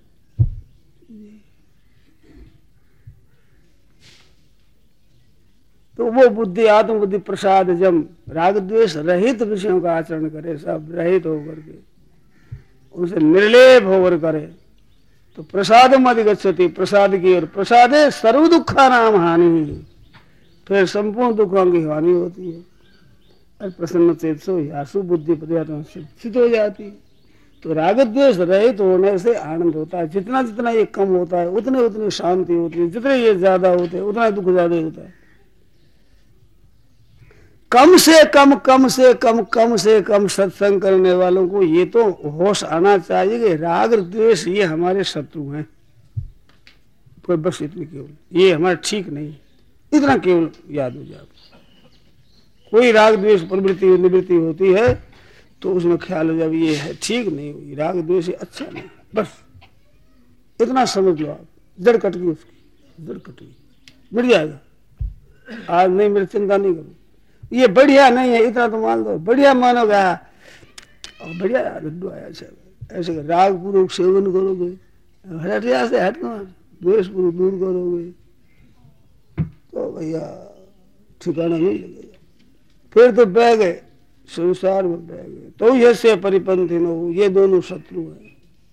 Speaker 1: तो वो बुद्धि आत्मबुद्धि प्रसाद जब राग द्वेष रहित विषयों का आचरण करे, सब रहित होकर के उसे निर्लेप होकर करे, तो प्रसाद अधिगच्छति, प्रसाद की ओर। प्रसादे सर्व दुखा नाम हानि, फिर संपूर्ण दुखों की हानि होती है। और प्रसन्न चेत सो आसु बुद्धि पर्यात्मा शिक्षित हो जाती है। तो राग द्वेष रहित होने से आनंद होता है। जितना जितना ये कम होता है उतने उतनी शांति होती है, जितने ये ज्यादा होते हैं उतना दुख ज्यादा होता है। कम से कम सत्संग करने वालों को ये तो होश आना चाहिए कि राग द्वेष ये हमारे शत्रु हैं। कोई बस इतनी केवल ये हमारा ठीक नहीं, इतना केवल याद हो जाए। कोई राग द्वेष प्रवृत्ति निवृत्ति होती है तो उसमें ख्याल हो जाए ये है ठीक नहीं हुई, राग द्वेष अच्छा नहीं, बस इतना समझ लो आप। जड़ कट गई उसकी, जड़ कट गई, मिट जाएगा। आज नहीं मेरी चिंता नहीं करो, ये बढ़िया नहीं है इतना तो मान लो, बढ़िया मानोगे और बढ़िया लड्डू आया ऐसे राग पूर्वक सेवन करोगे, हटिया से हटना द्वेष पूर्वक दूर करोगे तो भैया ठिकाना नहीं लगेगा। फिर तो बह गए संसार में, बह गए। तो यसे परिपंथी न हो, ये दोनों शत्रु हैं।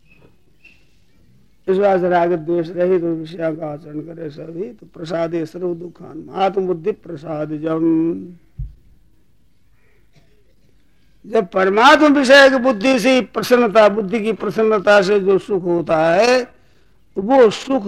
Speaker 1: इस बात से राग द्वेष रहे तो विषय का आचरण करे सभी तो प्रसादे सर्व दुखान आत्मबुद्धि प्रसाद। जब परमात्मा विषय की बुद्धि से प्रसन्नता, बुद्धि की प्रसन्नता से जो सुख होता है वो सुख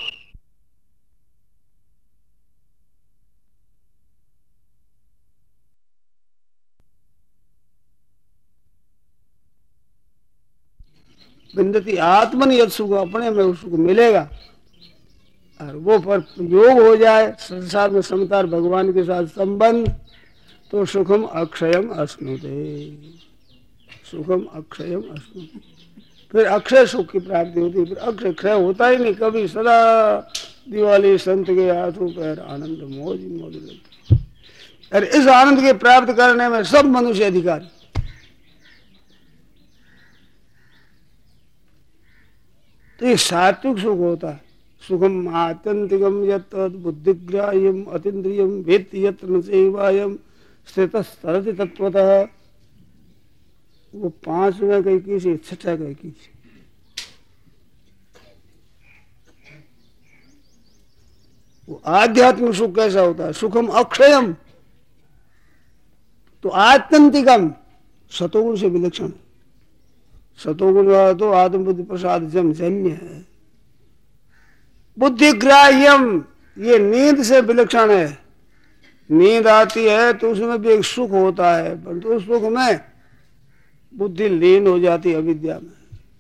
Speaker 1: विन्दति आत्मन यद सुख, अपने में उस सुख मिलेगा। और वो पर योग हो जाए संसार में समता भगवान के साथ संबंध तो सुखम अक्षयम अश्नुते, सुखम अक्षयम अश्नुते। फिर अक्षय सुख की प्राप्ति होती है। फिर अक्षय क्षय होता ही नहीं कभी, सदा दिवाली संत के हाथों पैर आनंद मौज मौज लगती। और इस आनंद के प्राप्त करने में सब मनुष्य अधिकारी। तो ये सात्विक सुख होता है। सुखम आत्यंतिकम यत् बुद्धिग्राह्यम अतीन्द्रियम वेत्ति यत्र न सेवायम स्थितस्तरति तत्वतः। वो 5वें कहीं की, 6 कहीं की। वो आध्यात्मिक सुख कैसा होता है? सुखम अक्षयम, तो आत्यंतिकम सतोगुण से विलक्षण। सतोगुण वाला तो आत्मबुद्धि प्रसाद जन्य है। बुद्धिग्राह्यम, ये नींद से विलक्षण है। नींद आती है तो उसमें भी एक सुख होता है, परंतु उस सुख में बुद्धि लीन हो जाती है अविद्या में।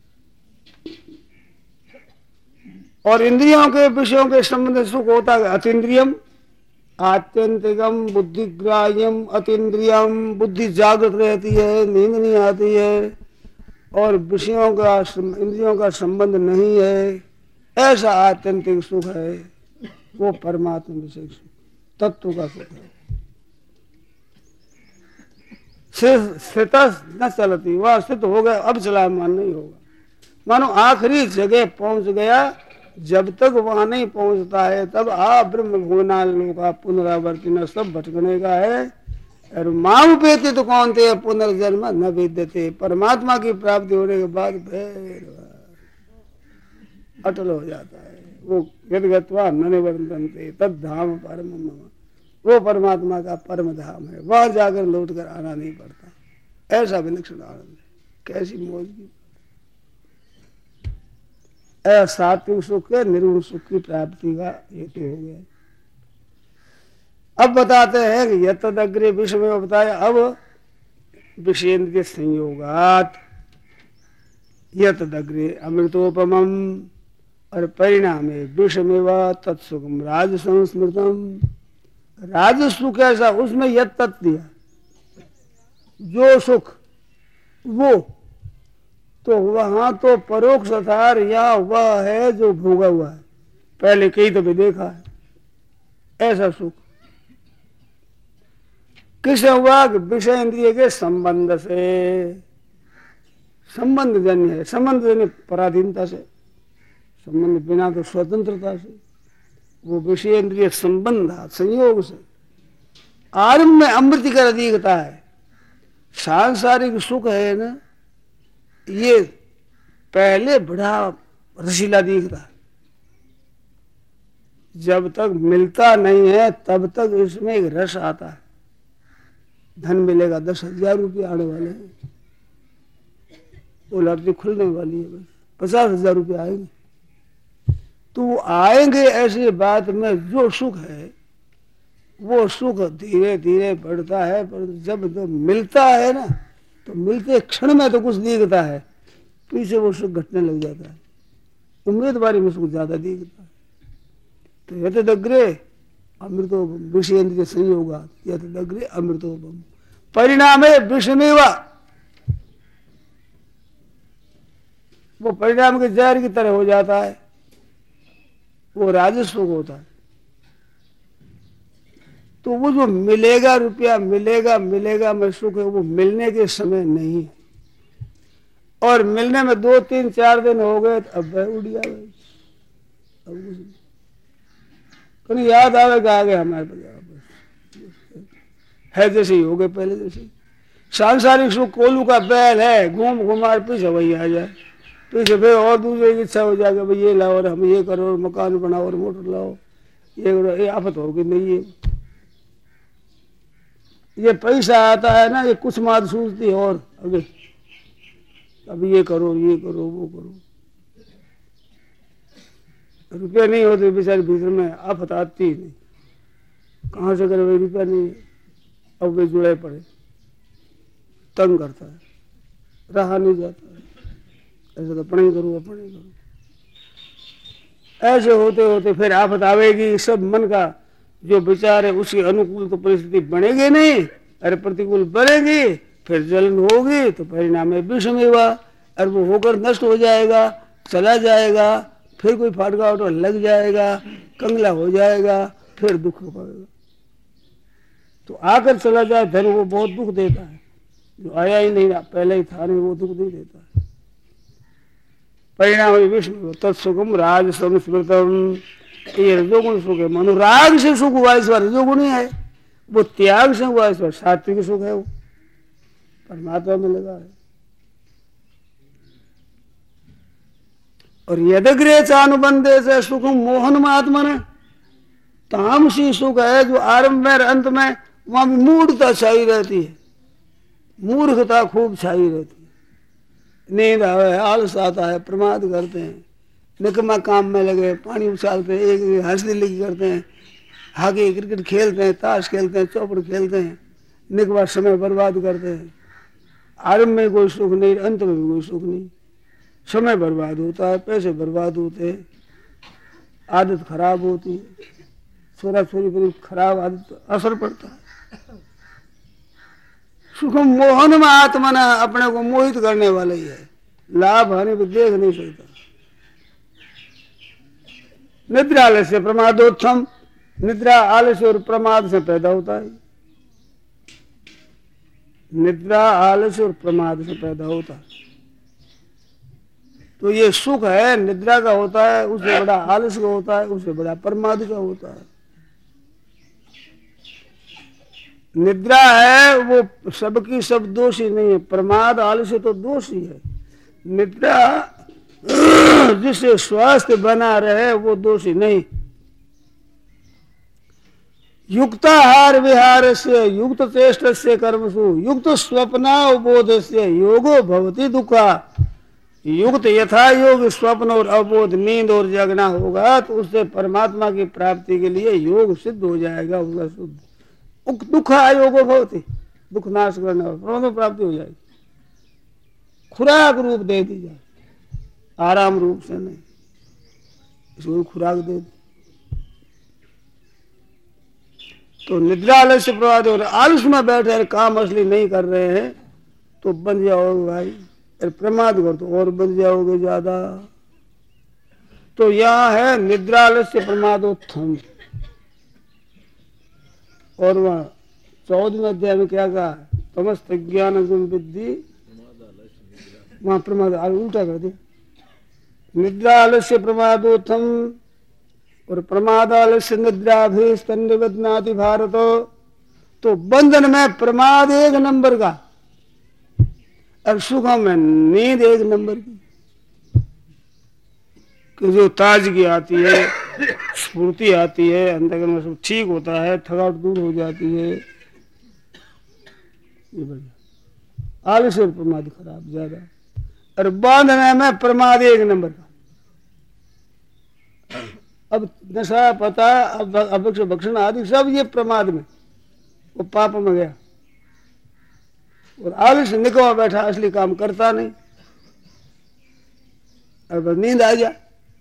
Speaker 1: और इंद्रियों के विषयों के संबंध में सुख होता है अतीन्द्रियम, आत्यंतिकम बुद्धिग्राह्यम अतीन्द्रियम। बुद्धि जागृत रहती है, नींद नहीं आती है और विषयों का इंद्रियों का संबंध नहीं है, ऐसा आत्यंतिक सुख है। वो परमात्मा विषय सुख, तत्व का सुख है। स्थित न चलती, वह स्थित हो गया अब चलायमान नहीं होगा। मानो आखिरी जगह पहुंच गया, जब तक वहां नहीं पहुंचता है तब ब्रह्म भुवना लोका पुनरावर्ती न, सब भटकने का है। और माम पेते तो कौन थे पुनर्जन्म न विद्यते। परमात्मा की प्राप्ति होने के बाद फिर अटल हो जाता है। वो यद्गत्वा न निवर्तन्ते तद धाम परम मम, वो परमात्मा का परम धाम है, वहां जाकर लौट कर आना नहीं पड़ता। ऐसा विलक्षण आनंद है, कैसी मौज की। सात्विक सुख के निर्गुण सुख की प्राप्ति का हेतु हो गया। अब बताते हैं कि यतदग्रे विषय में बताया। अब विषयेन्द्रिय संयोगात यतदग्रे अमृतोपमम, और परिणामे विषमेव तत्सुखम राजसंस्मृतम। राजस सुख ऐसा, उसमें यत तत् दिया, जो सुख वो, तो वहां तो परोक्ष था, या वह है जो भोगा हुआ है, पहले कई दफे देखा है। ऐसा सुख किससे हुआ? विषय इंद्रिय के संबंध से। संबंध जन्य है, संबंध जन्य पराधीनता से, संबंध बिना तो स्वतंत्रता से। वो विषय इंद्रिय संबंध संयोग से। आरंभ में अमृत का अधिकता है। सांसारिक सुख है ना, ये पहले बड़ा रसीला दिखता है, जब तक मिलता नहीं है तब तक इसमें एक रस आता है। धन मिलेगा, 10,000 रुपये आने वाले हैं, वो लड़की खुलने वाली है, बस 50,000 रुपये आएंगे। तो वो आएंगे ऐसी बात में जो सुख है वो सुख धीरे धीरे बढ़ता है, पर जब तो मिलता है ना, तो मिलते क्षण में तो कुछ दिखता है, पीछे वो सुख घटने लग जाता है। उम्मीदवारी में सुख ज्यादा दिखता है। तो यत अग्रे अमृतो विषयेन्द्रिय संयोगा यत अग्रे अमृतो परिणाम है विषमेवा। वो परिणाम के जहर की तरह हो जाता है, वो राजस्व होता है। तो वो जो मिलेगा रुपया, मिलेगा मिलेगा में सुख है, वो मिलने के समय नहीं है। और मिलने में 2 3 4 दिन हो गए तो अब वह उड़ जाए, अब कुछ कहीं याद आवेगा आगे हमारे पास है, जैसे ही हो गए पहले जैसे। सांसारिक सुख कोलू का बैल है, घूम घुमार पीछे वही आ जाए, पीछे फिर और दूसरे की इच्छा हो जाएगी, भाई ये लाओ और हम ये करो और मकान बनाओ और मोटर लाओ, ये आफत होगी नहीं। ये पैसा आता है ना, ये कुछ मात सूझती है और अभी ये करो वो करो। रुपया नहीं होते बेचारे भीतर में आफत आती ही नहीं, कहाँ से करे भाई, रुपया नहीं। अब वे जुड़े पड़े, तंग करता है, रहा नहीं जाता है, ऐसा तो अपने करो। ऐसे होते होते फिर आफत आवेगी। सब मन का जो विचार है उसके अनुकूल तो परिस्थिति बनेगी नहीं, अरे प्रतिकूल बनेगी, फिर जलन होगी तो परिणाम है विषमेवा। और वो होकर नष्ट हो जाएगा, चला जाएगा, फिर कोई फाटका उठा लग जाएगा, कंगला हो जाएगा, फिर दुख पाएगा। तो आकर चला जाए धन, वो बहुत दुख देता है। जो आया ही नहीं, पहले ही था नहीं, वो दुख नहीं देता है। परिणाम विष्णु तत्सुखम राज संस्मृतम, ये रजोगुण सुख है। अनुराग से सुख हुआ इस बार रजोगुण ही है, वो त्याग से हुआ इस बार सात्विक सुख है, वो परमात्मा में लगा है। और यदग्रे चानुबंधे से सुखम मोहन महात्मन, तामसी सुख है जो आरंभ में अंत में वहां भी मूढ़ता छाई रहती है, मूर्खता खूब छाई रहती है। नींद आवे, आलस आता है, प्रमाद करते हैं, निकम्मा काम में लगे, पानी उछालते हैं, एक हंसदी लिखी करते हैं, हॉकी क्रिकेट खेलते हैं, ताश खेलते हैं, चौपड़ खेलते हैं, निकम्मा समय बर्बाद करते हैं। आरंभ में कोई सुख नहीं, अंत में भी कोई सुख नहीं। समय बर्बाद होता है, पैसे बर्बाद होते हैं, आदत खराब होती है, छोरा छोरी पर खराब आदत असर पड़ता है। सुखम मोहन में आत्मना, अपने को मोहित करने वाला ही है, लाभ हानि को देख नहीं सकता। निद्रा आलस्य प्रमादोत्थम, निद्रा आलस्य और प्रमाद से पैदा होता है। निद्रा आलस्य और प्रमाद से पैदा होता है। तो ये सुख है निद्रा का होता है, उससे बड़ा आलस्य का होता है, उससे बड़ा प्रमाद का होता है। निद्रा है वो सबकी सब दोषी नहीं है, प्रमाद आलस्य तो दोषी है। निद्रा जिससे स्वास्थ्य बना रहे वो दोषी नहीं। युक्ताहार विहार से युक्त चेष्ट से कर्मसु युक्त स्वप्नावबोध से योगो भवति दुखा। युक्त यथा योग स्वप्न और अवबोध, नींद और जगना होगा तो उससे परमात्मा की प्राप्ति के लिए योग सिद्ध हो जाएगा, उसका शुद्ध दुख आयोगो भवति, दुख नाश करने वाला परमात्मा प्राप्ति हो जाएगी। खुराक रूप दे दी जाए, आराम रूप से नहीं, इसको खुराक दे दी। तो निद्रा आलस्य प्रवाद और आलस में बैठे काम असली नहीं कर रहे हैं तो बन जाओगे भाई, अरे प्रमाद कर तो और बन जाओगे ज्यादा। तो यहाँ है निद्रा आलस्य प्रमादोत्थम। और वहां 14वें अध्याय में क्या कहा, तमस्त ज्ञान गुण विद्धि, वहां प्रमाद उल्टा कर दिया। निद्रा आलस्य प्रमादोत्थम और प्रमाद आलस्य निद्रा भी स्तन्यवदनाति भारत। तो बंधन में प्रमाद 1 नंबर का और सुखम में नींद 1 नंबर की, कि जो ताजगी आती है, स्फूर्ति आती है, अंतर्गत में सब ठीक होता है, थकावट दूर हो जाती है, ये बढ़िया। आलस और प्रमाद खराब ज्यादा, और बांधने में प्रमाद 1 नंबर का। अब नशा पता अब अभक्ष भक्षण आदि सब ये प्रमाद में, वो पाप में गया। और आलस्य निकवा बैठा, असली काम करता नहीं, अब नींद आ जा।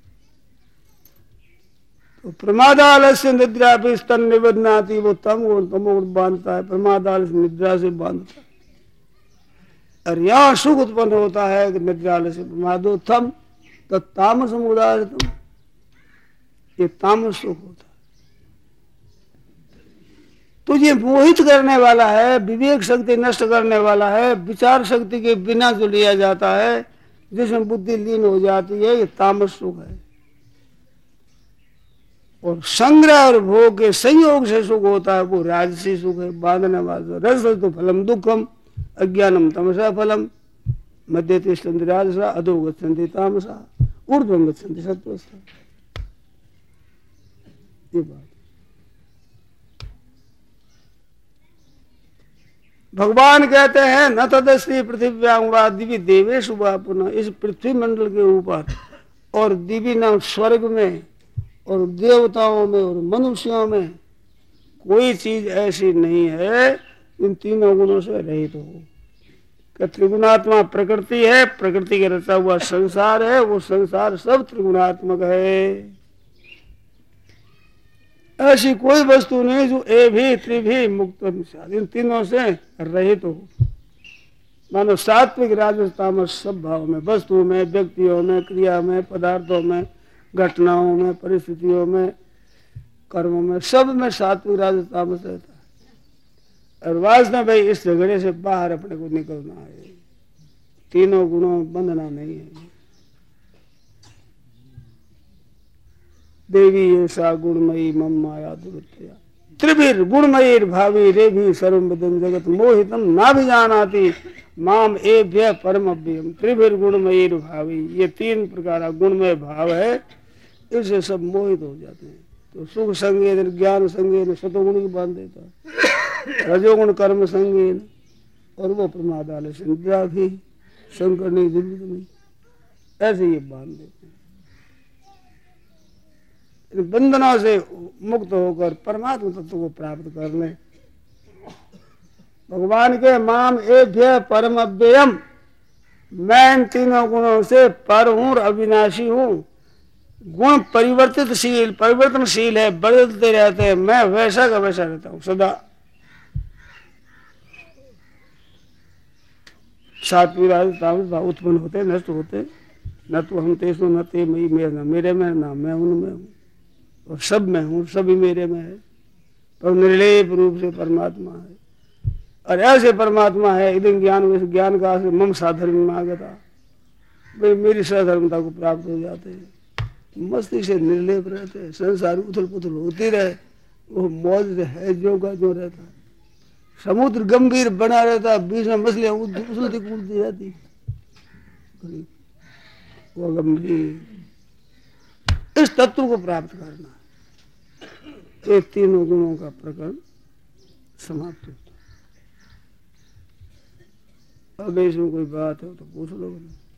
Speaker 1: तो प्रमाद आलस्य निद्रा भी स्तन निबद्धनाती, वो तम गुण तमोगुण बांधता है, प्रमाद आलस्य निद्रा से बांधता है। और यहाँ सुख उत्पन्न होता है कि निद्रा आलस्य प्रमादो थम तो तामस उदाहरण, ये तामस सुख होता है। तो ये मोहित करने वाला है, विवेक शक्ति नष्ट करने वाला है, विचार शक्ति के बिना जो लिया जाता है, जिसमें बुद्धि लीन हो जाती है, ये तामस सुख है। और संग्रह और भोग के संयोग से सुख होता है, वो राजसी सुख है, बांधने वाला। रस तो फलम दुखम अज्ञानम तमसा फलम मध्य तिष्ठन्ति राजसा अधो गच्छन्ति तामसा ऊर्ध्वं गच्छन्ति सत्वसा। ये बात भगवान कहते हैं, न तदस्ति पृथ्व्यां वा दिवि देवेषु वा पुनः, इस पृथ्वी मंडल के ऊपर और दिव्य नाम स्वर्ग में और देवताओं में और मनुष्यों में कोई चीज ऐसी नहीं है इन तीनों गुणों से रहित हो। त्रिगुणात्मा प्रकृति है, प्रकृति के रचा हुआ संसार है, वो संसार सब त्रिगुणात्मक है। ऐसी कोई वस्तु नहीं जो ए भी त्रिभी मुक्त, इन तीनों से रहित हो। मानो सात्विक राजस तामस सब भाव में, वस्तुओं में, व्यक्तियों में, क्रिया में, पदार्थों में, घटनाओं में, परिस्थितियों में, कर्मों में, सब में सात्विक राजस तामस रहता है। और वासना भाई इस झगड़े से बाहर अपने को निकलना है, तीनों गुणों में बंधना नहीं है। देवी ऐसा गुणमयी मम माया दुरुत्तया त्रिभिर गुणमयी भावी रेभी सर्वमिदं जगत मोहितम ना भी जानाति माम एभ्य परम अव्ययम। त्रिभिर गुणमयी भावी, ये तीन प्रकार गुणमय भाव है, इससे सब मोहित हो जाते हैं। तो सुख संगेन, ज्ञान संगेन सतोगुण की बांध देता है, रजोगुण कर्म संगेन, और वो प्रमाद आलस्य निद्रा भी शंकर नहीं जरूरत नहीं, ऐसे ये बांध देते हैं। बंधनों से मुक्त होकर परमात्मा तत्व को प्राप्त कर ले। भगवान के माम एभ्य परम अव्ययम, मैं इन तीनों गुणों से पर हूं और अविनाशी हूं। गुण परिवर्तनशील है, बदलते रहते हैं, मैं वैसा का वैसा रहता हूं सदा। सात्विक राजस तामस भाव उत्पन्न होते नष्ट होते, न तो हम तेसु न ते मई, मेरे में ना मैं उनमें हूं, और सब में हूँ, सभी मेरे में है, पर निर्लेप रूप से परमात्मा है। और ऐसे परमात्मा है इधर ज्ञान, वैसे ज्ञान का मम साधर्म में आ गया, भाई मेरी साधर्मता को प्राप्त हो जाते हैं, मस्ती से निर्लेप रहते हैं, संसार उथल पुथल होती रहे, वो मौज है जो का जो रहता है। समुद्र गंभीर बना रहता, बीच में मछलियां उछलती कूदती रहती, वो गंभीर। इस तत्व को प्राप्त करना, ये तीनों गुणों का प्रकरण समाप्त होता है। अब इसमें कोई बात हो तो पूछ लो।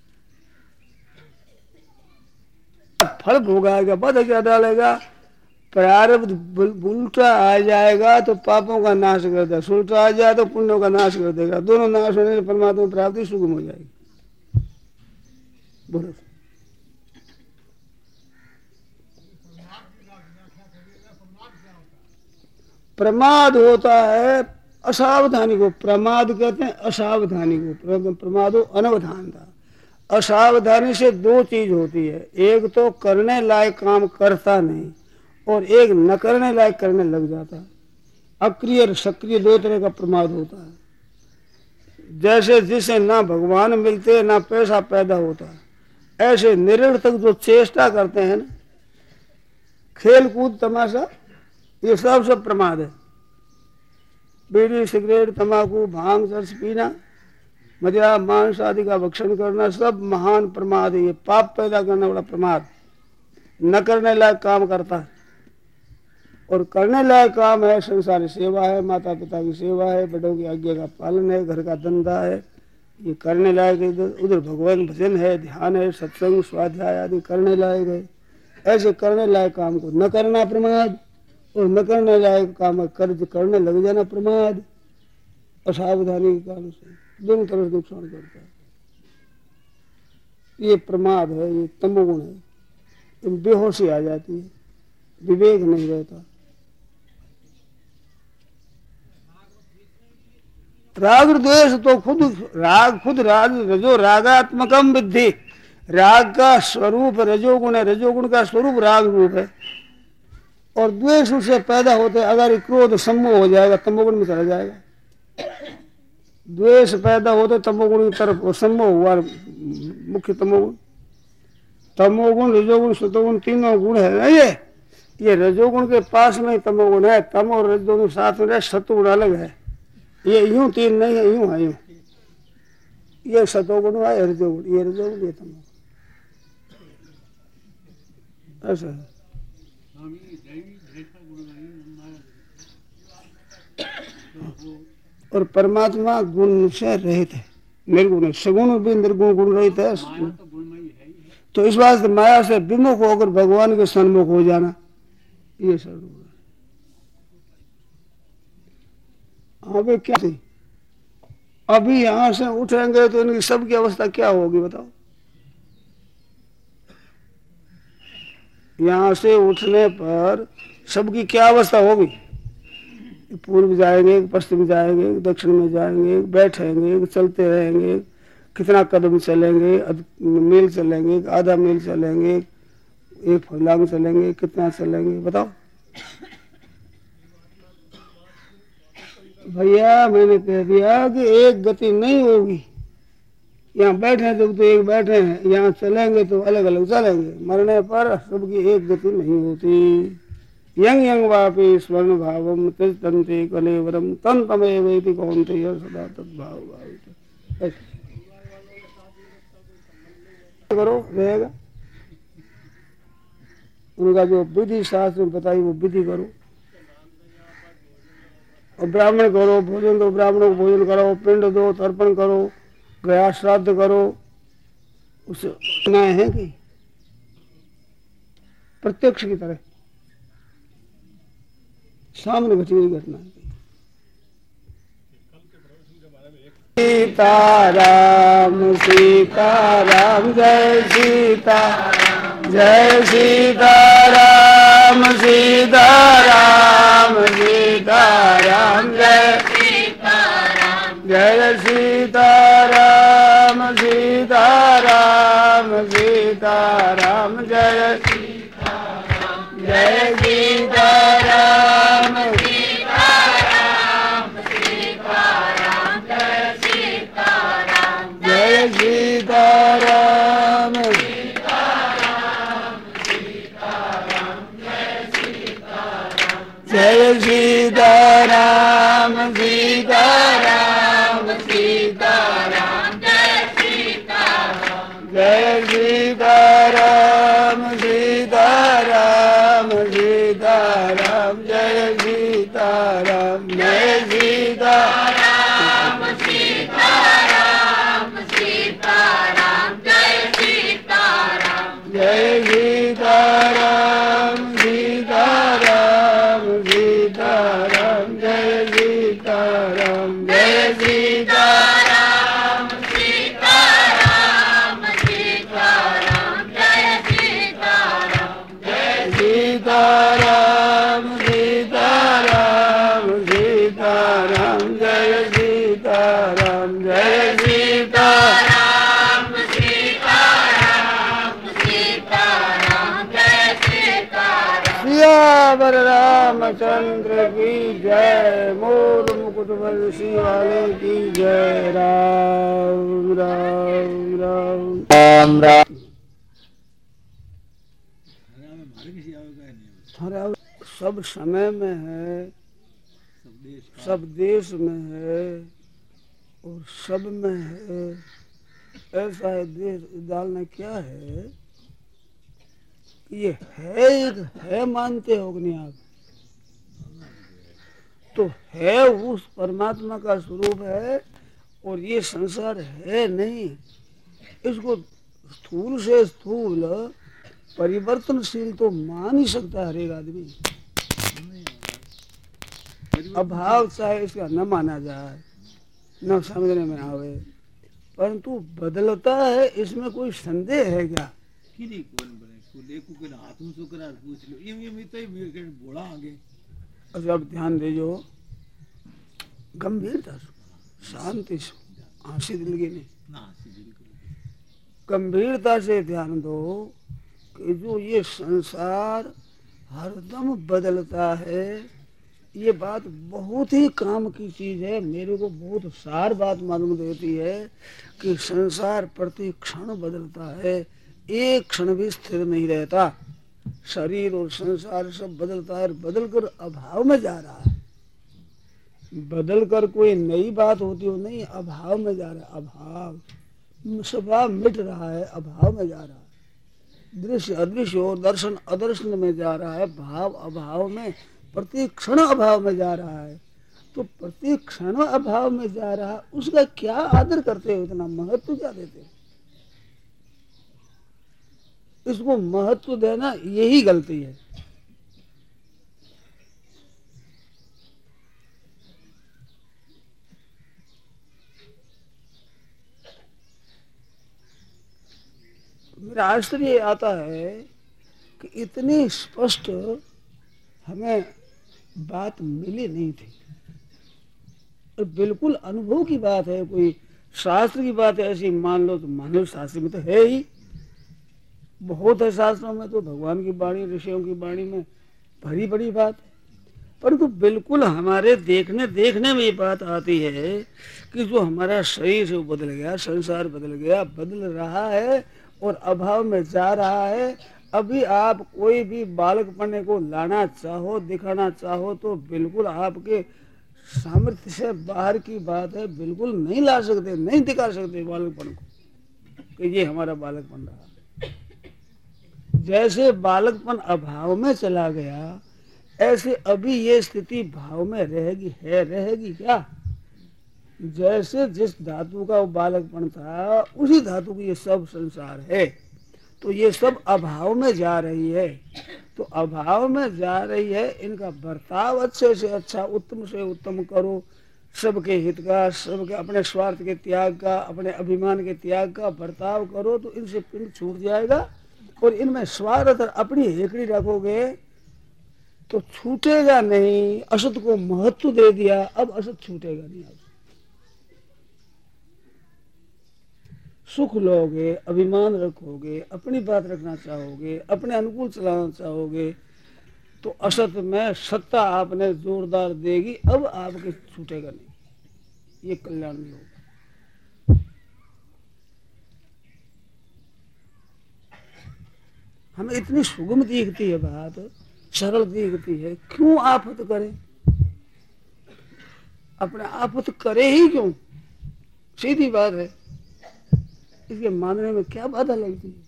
Speaker 1: फल भोगाएगा, बद क्या डालेगा, प्रारब्ध उल्टा आ जाएगा तो पापों का नाश कर देगा, उल्टा आ जाए तो पुण्यों का नाश कर देगा, दोनों नाश होने से परमात्मा प्राप्ति सुगम हो जाएगी। बोलो प्रमाद होता है असावधानी को, प्रमाद कहते हैं असावधानी को, प्रमादो अनवधानता। असावधानी से दो चीज होती है, एक तो करने लायक काम करता नहीं, और एक न करने लायक करने लग जाता है। अक्रिय और सक्रिय दो तरह का प्रमाद होता है। जैसे जिसे ना भगवान मिलते ना पैसा पैदा होता, ऐसे निरर्थक जो चेष्टा करते हैं ना, खेल कूद तमाशा, ये सब प्रमाद है। बीड़ी सिगरेट तंबाकू भांग चरस पीना, मदिरा मांस आदि का भक्षण करना, सब महान प्रमाद है। ये पाप पैदा करने वाला प्रमाद। न करने लायक काम करता है, और करने लायक काम है संसारी सेवा है, माता पिता की सेवा है, बड़ों की आज्ञा का पालन है, घर का धंधा है, ये करने लायक। उधर भगवान भजन है, ध्यान है, सत्संग स्वाध्याय आदि करने लायक है। ऐसे करने लायक काम को न करना प्रमाद, और न करने लायक काम करने लग जाना प्रमाद। असावधानी के कारण से दोनों तरफ नुकसान करता है। ये प्रमाद है, ये तमोगुण है। तुम बेहोशी आ जाती है, विवेक नहीं रहता। राग द्वेष तो खुद राग रजो रागात्मकम विद्धि। राग का स्वरूप रजोगुण है, रजोगुण का स्वरूप राग रूप है। और द्वेष उससे पैदा होते, अगर क्रोध सम्मोह हो जाएगा तमोगुण में चला जाएगा। द्वेष पैदा होते तमोगुण की तरफ, सम्मोह हुआ मुख्य तमोगुण। तमोगुण रजोगुण सतोगुण तीनों गुण है ना। ये रजोगुण के पास में तमोगुण है, तम और रजोगुण साथ में, सतोगुण अलग है। ये यूं तीन नहीं है, यूं है यूं। ये सतोगुण है, रजोगुण, ये रजोगुण, ये तमोगुण, ऐसा है। और परमात्मा गुण से रहित है, निर्गुण है। सगुण भी निर्गुण गुण रहित है। तो इस बात से माया से विमुख होकर भगवान के सन्मुख हो जाना, ये सर्वगुण है। अबे क्या थी, अभी यहां से उठेंगे तो इनकी सबकी अवस्था क्या होगी बताओ। यहां से उठने पर सबकी क्या अवस्था होगी। पूर्व जाएंगे, पश्चिम जाएंगे, दक्षिण में जाएंगे, बैठेंगे, चलते रहेंगे, कितना कदम चलेंगे, मील चलेंगे, आधा मील चलेंगे, एक फरलांग चलेंगे, कितना चलेंगे बताओ। भैया मैंने कह दिया कि एक गति नहीं होगी। यहाँ बैठे तो एक बैठे हैं, यहाँ चलेंगे तो अलग अलग चलेंगे। मरने पर सबकी एक गति नहीं होती। यंग यंग वापी स्वर्ण भावम तंते कलेवरम तन तमेवेति कौन्तेय सदा तद्भाव भावित। करो रहेगा। उनका जो विधि शास्त्र में बताई वो विधि करो। और ब्राह्मण करो, भोजन दो, ब्राह्मणों को भोजन करो, पिंड दो, तर्पण करो, गया श्राद्ध करो। उसे घटनाएं हैं कि प्रत्यक्ष की तरह सामने घटी हुई घटना है। सीताराम सीताराम जय सीताराम जय सीताराम सीताराम सीताराम जय सीताराम जय सीताराम सीताराम सीताराम जय सीताराम जय सीताराम सीताराम सीताराम जय सीताराम जय सीताराम जय सीताराम सीताराम सीताराम जय सीताराम जय सीताराम सीताराम सीताराम जय सीताराम जय सीताराम सीताराम सीताराम जय सीताराम जय सीताराम सीताराम सीताराम जय सीताराम जय सीताराम सीताराम सीताराम जय सीताराम जय सीताराम सीताराम सीताराम जय सीताराम जय सीताराम सीताराम सीताराम जय सीताराम। सियावर रामचंद्र की जय, मोर मुकुट बंसी वाले की जय। राम राम राम राम राम। सब समय में है, सब देश में है और सब में है। ऐसा है देश डालना क्या है, ये है एक है मानते हो कि नहीं आप। तो है उस परमात्मा का स्वरूप है और ये संसार है नहीं। इसको स्थूल से स्थूल परिवर्तनशील तो मान ही सकता है हर एक आदमी। अभाव चाहे इसका न माना जाए, न समझने में आवे, परंतु बदलता है, इसमें कोई संदेह है क्या? अब ध्यान दीजो, गंभीरता से, शांति से, हंसी दिल की नहीं, गंभीरता से ध्यान दो कि जो ये संसार हरदम बदलता है, ये बात बहुत ही काम की चीज है। मेरे को बहुत सार बात मालूम देती है कि संसार प्रति क्षण बदलता है, एक क्षण भी स्थिर नहीं रहता। शरीर और संसार सब बदलता है, बदल कर अभाव में जा रहा है। बदल कर कोई नई बात होती हो नहीं, अभाव में जा रहा है। अभाव स्वभाव मिट रहा है, अभाव में जा रहा है। दृश्य अदृश्य हो, दर्शन अदर्शन में जा रहा है, भाव अभाव में, प्रति क्षण अभाव में जा रहा है। तो प्रति क्षण अभाव में जा रहा है, उसका क्या आदर करते हो, इतना महत्व क्या देते हो? इसको महत्व देना यही गलती है। मेरा आश्चर्य आता है कि इतनी स्पष्ट हमें बात मिली नहीं थी, और बिल्कुल अनुभव की बात है। कोई शास्त्र की बात है ऐसी मान लो तो मान लो, शास्त्र में तो है ही, बहुत है शास्त्रों में, तो भगवान की वाणी, ऋषियों की वाणी में भरी बड़ी बात है। परंतु बिल्कुल हमारे देखने में ये बात आती है कि जो हमारा शरीर से बदल गया, संसार बदल गया, बदल रहा है और अभाव में जा रहा है। अभी आप कोई भी बालकपने को लाना चाहो, दिखाना चाहो, तो बिल्कुल आपके सामर्थ्य से बाहर की बात है, बिल्कुल नहीं ला सकते, नहीं दिखा सकते बालकपन को कि ये हमारा बालकपन रहा। जैसे बालकपन अभाव में चला गया, ऐसे अभी ये स्थिति भाव में रहेगी क्या? जैसे जिस धातु का वो बालकपन था, उसी धातु की ये सब संसार है। तो ये सब अभाव में जा रही है, तो अभाव में जा रही है, इनका बर्ताव अच्छे से अच्छा, उत्तम से उत्तम करो, सबके हित का, सबके अपने स्वार्थ के त्याग का, अपने अभिमान के त्याग का बर्ताव करो, तो इनसे पिंड छूट जाएगा। और इनमें स्वार्थ अपनी हेकड़ी रखोगे तो छूटेगा नहीं। असत को महत्व दे दिया, अब असत छूटेगा नहीं। अब सुख लोगे, अभिमान रखोगे, अपनी बात रखना चाहोगे, अपने अनुकूल चलाना चाहोगे, तो असत में सत्ता आपने जोरदार देगी, अब आपके छूटेगा नहीं। ये कल्याण में होगा। हमें इतनी सुगम दिखती है बात, सरल दिखती है, क्यों आफत करें? अपने आफत करे ही क्यों? सीधी बात है, इसके मानने में क्या बाधा लगती है?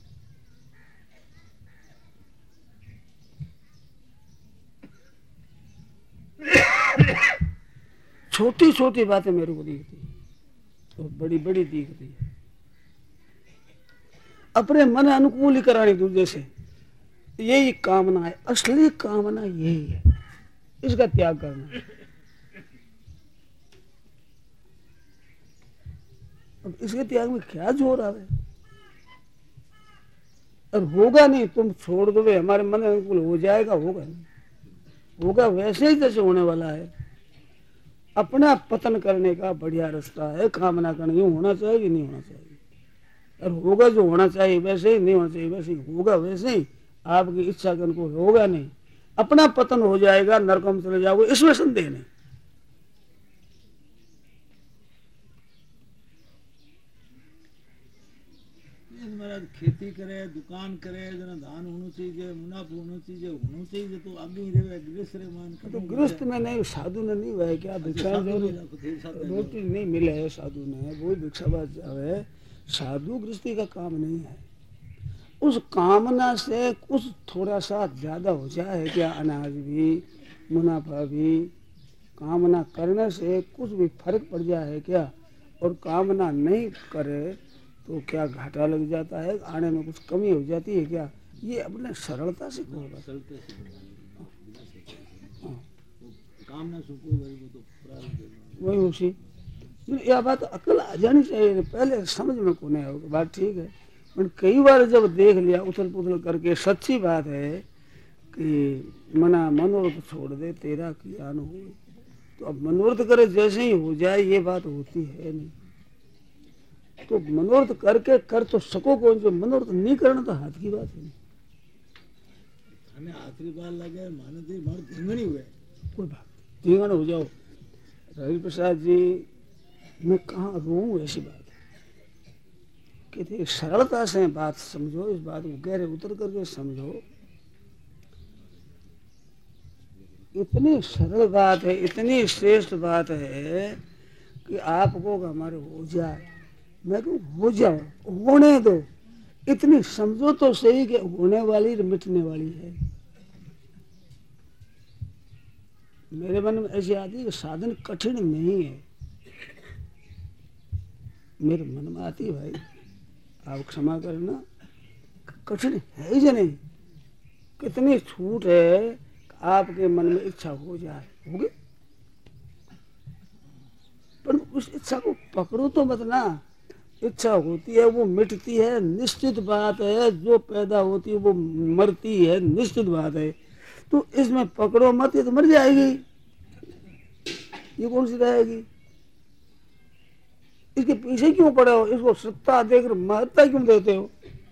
Speaker 1: छोटी छोटी बातें मेरे को दिखती है, तो बड़ी बड़ी दिखती है। अपने मन अनुकूल ही करानी दूसरे से, यही कामना है। असली कामना यही है, इसका त्याग करना। अब इसके त्याग में क्या जोर आ रहा है? और होगा नहीं, तुम छोड़ दो, हमारे मन अनुकूल हो जाएगा, होगा नहीं, होगा वैसे ही जैसे होने वाला है। अपना पतन करने का बढ़िया रास्ता है कामना करना। यूं होना चाहिए, नहीं होना चाहिए, और होगा जो होना चाहिए वैसे ही, नहीं होना चाहिए वैसे ही, होगा वैसे ही। आपकी इच्छा के अनुकूल होगा नहीं, अपना पतन हो जाएगा, नरकों में चले जाओगे, इसमें संदेह नहीं।
Speaker 2: खेती करे, दुकान करे, जना धान होना चाहिए, मुनाफा होना चाहिए, तो अभी गृहस्थ मान
Speaker 1: तो गृहस्थ में नहीं, साधु ने नहीं हुआ है क्या? भिक्षा रोटी नहीं मिले है साधु ने, वो भिक्षाबाज है। साधु गृहस्थी का काम नहीं है। उस कामना से कुछ थोड़ा सा ज्यादा हो जाए क्या? अनाज भी, मुनाफा भी, कामना करने से कुछ भी फर्क पड़ जाए क्या? और कामना नहीं करे तो क्या घाटा लग जाता है? आने में कुछ कमी हो जाती है क्या? ये अपने सरलता से होगा।
Speaker 2: सरलता से काम ना सुको वो तो प्रारब्ध
Speaker 1: वही उसी यह बात अकल आ जानी चाहिए, पहले समझ में को नहीं होगा, बात ठीक है। पर कई बार जब देख लिया उथल पुथल करके, सच्ची बात है कि मना मनोरथ छोड़ दे तेरा ज्ञान हो, तो अब मनोरथ करे जैसे ही हो जाए ये बात होती है नहीं। तो मनोरथ करके कर तो सको कौन, जो मनोरथ नहीं करना तो हाथ की बात है।
Speaker 2: हमें आखिरी बार लगे माने थी मार धींगणी हुए,
Speaker 1: कोई बात धींगण हो जाओ। रवि प्रसाद जी मैं कहाँ रोऊं, ऐसी बात है कि सरलता से बात समझो, इस बात को गहरे उतर करके समझो। इतनी सरल बात है, इतनी श्रेष्ठ बात है कि आपको हमारे हो जाए, मैं कहूँ हो जाओ, होने दो, इतनी समझो तो सही कि होने वाली मिटने वाली है। मेरे मन में ऐसी आती है कि साधन कठिन नहीं है, मेरे मन में आती है भाई, आप क्षमा करना, कठिन है ही नहीं। कितनी छूट है, आपके मन में इच्छा हो जाए होगी, पर उस इच्छा को पकड़ो तो मत ना। इच्छा होती है वो मिटती है, निश्चित बात है। जो पैदा होती है वो मरती है, निश्चित बात है। तो इसमें पकड़ो मत, ये तो मर जाएगी, ये कौन सी रहेगी। इसके पीछे क्यों पड़े हो, इसको सत्ता देकर महत्ता क्यों देते हो।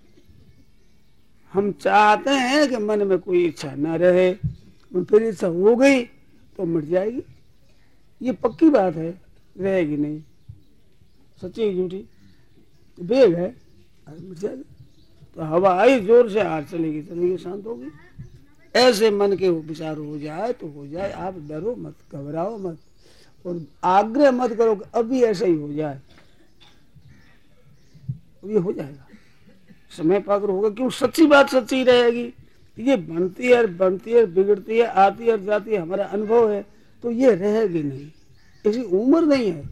Speaker 1: हम चाहते हैं कि मन में कोई इच्छा न रहे, फिर इच्छा हो गई तो मिट जाएगी, ये पक्की बात है, रहेगी नहीं। सच्ची झूठी बेग है, मिट जाएगी। तो हवा आई जोर से, हाथ चलेगी चलेगी, शांत होगी। ऐसे मन के विचार हो जाए तो हो जाए, आप डरो मत, घबराओ मत, और आग्रह मत करो कि अभी ऐसा ही हो जाए, ये हो जाएगा, समय पाकर होगा। क्यों, सच्ची बात सच्ची रहेगी। ये बनती है बिगड़ती है, आती है जाती है, हमारा अनुभव है, तो ये रहेगी नहीं। ऐसी उम्र नहीं है,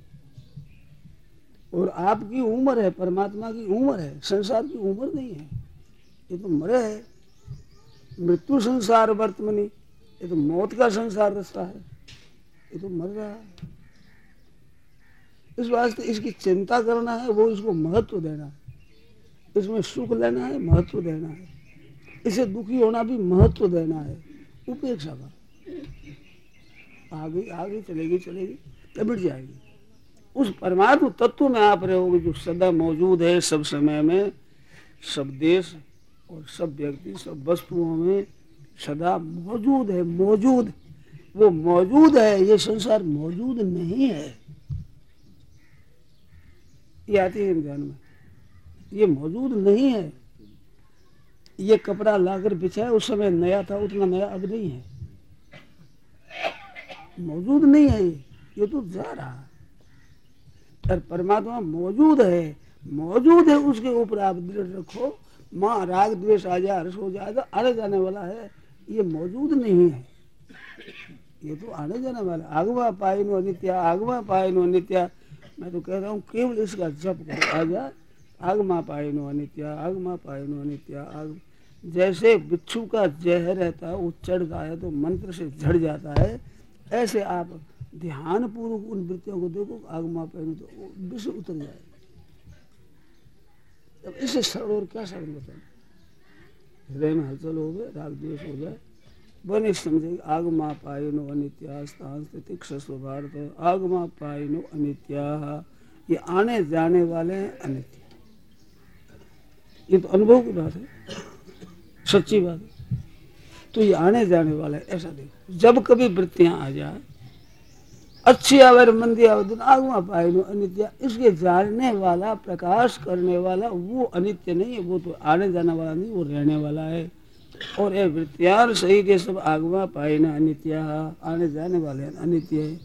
Speaker 1: और आपकी उम्र है, परमात्मा की उम्र है, संसार की उम्र नहीं है। ये तो मरे है, मृत्यु संसार वर्तमनी, ये तो मौत का संसार रास्ता है, ये तो मर रहा है। इस वास्ते इसकी चिंता करना है, वो इसको महत्व देना है, इसमें सुख लेना है, महत्व देना है, इसे दुखी होना भी महत्व देना है। उपेक्षा का आगे आगे चलेगी चलेगी तब मिट जाएगी। उस परमात्मा तत्व में आप रहोगे जो सदा मौजूद है, सब समय में, सब देश और सब व्यक्ति, सब वस्तुओं में सदा मौजूद है। मौजूद, वो मौजूद है, ये संसार मौजूद नहीं है। ये आती है ध्यान में, ये मौजूद नहीं है। ये कपड़ा लाकर बिछाया, उस समय नया था, उतना नया अब नहीं है, मौजूद नहीं है। ये तो जा रहा है। और परमात्मा मौजूद है, मौजूद है, उसके ऊपर आप दृढ़ रखो। माँ राग द्वेष आ जाए, हर्ष हो जाएगा, आने जाने वाला है, ये मौजूद नहीं है, ये तो आने जाने वाला। आगवा पाइनो अनित्या, आगवा पाइनो अनित्या। मैं तो कह रहा हूँ केवल इसका जप करो, आ जाए। आगमा पाइनो अनित्या, आगमा पाइनो अनित्या। आग जैसे बिच्छू का जहर रहता है, वो चढ़ता है तो मंत्र से झड़ जाता है, ऐसे आप ध्यान पूर्वक उन वृत्तियों को देखो, आगमा पाइनो, तो विष उतर जाएगा। अब इससे सरल और क्या सरल बताए। हृदय में हलचल हो गए, राग द्वेष हो जाए, बने समझेंगे। आगमा पाइनो अनित्या स्थान स्थितिक स्वभारत, आगमा पाइनो अनित्या, ये आने जाने वाले हैं, अनित्य। ये तो अनुभव की बात है, सच्ची बात है। तो ये आने जाने वाला है, ऐसा देखो। जब कभी वृत्तियां आ जाए, अच्छी आवे मंदी आवे, आगमा पाइनो अनित्या, इसके जानने वाला, प्रकाश करने वाला वो अनित्य नहीं है, वो तो आने जाने वाला नहीं, वो रहने वाला है। और ये वृत्तियां सही के सब आगमा पाइना अनित्या, आने जाने वाले अनित्य है।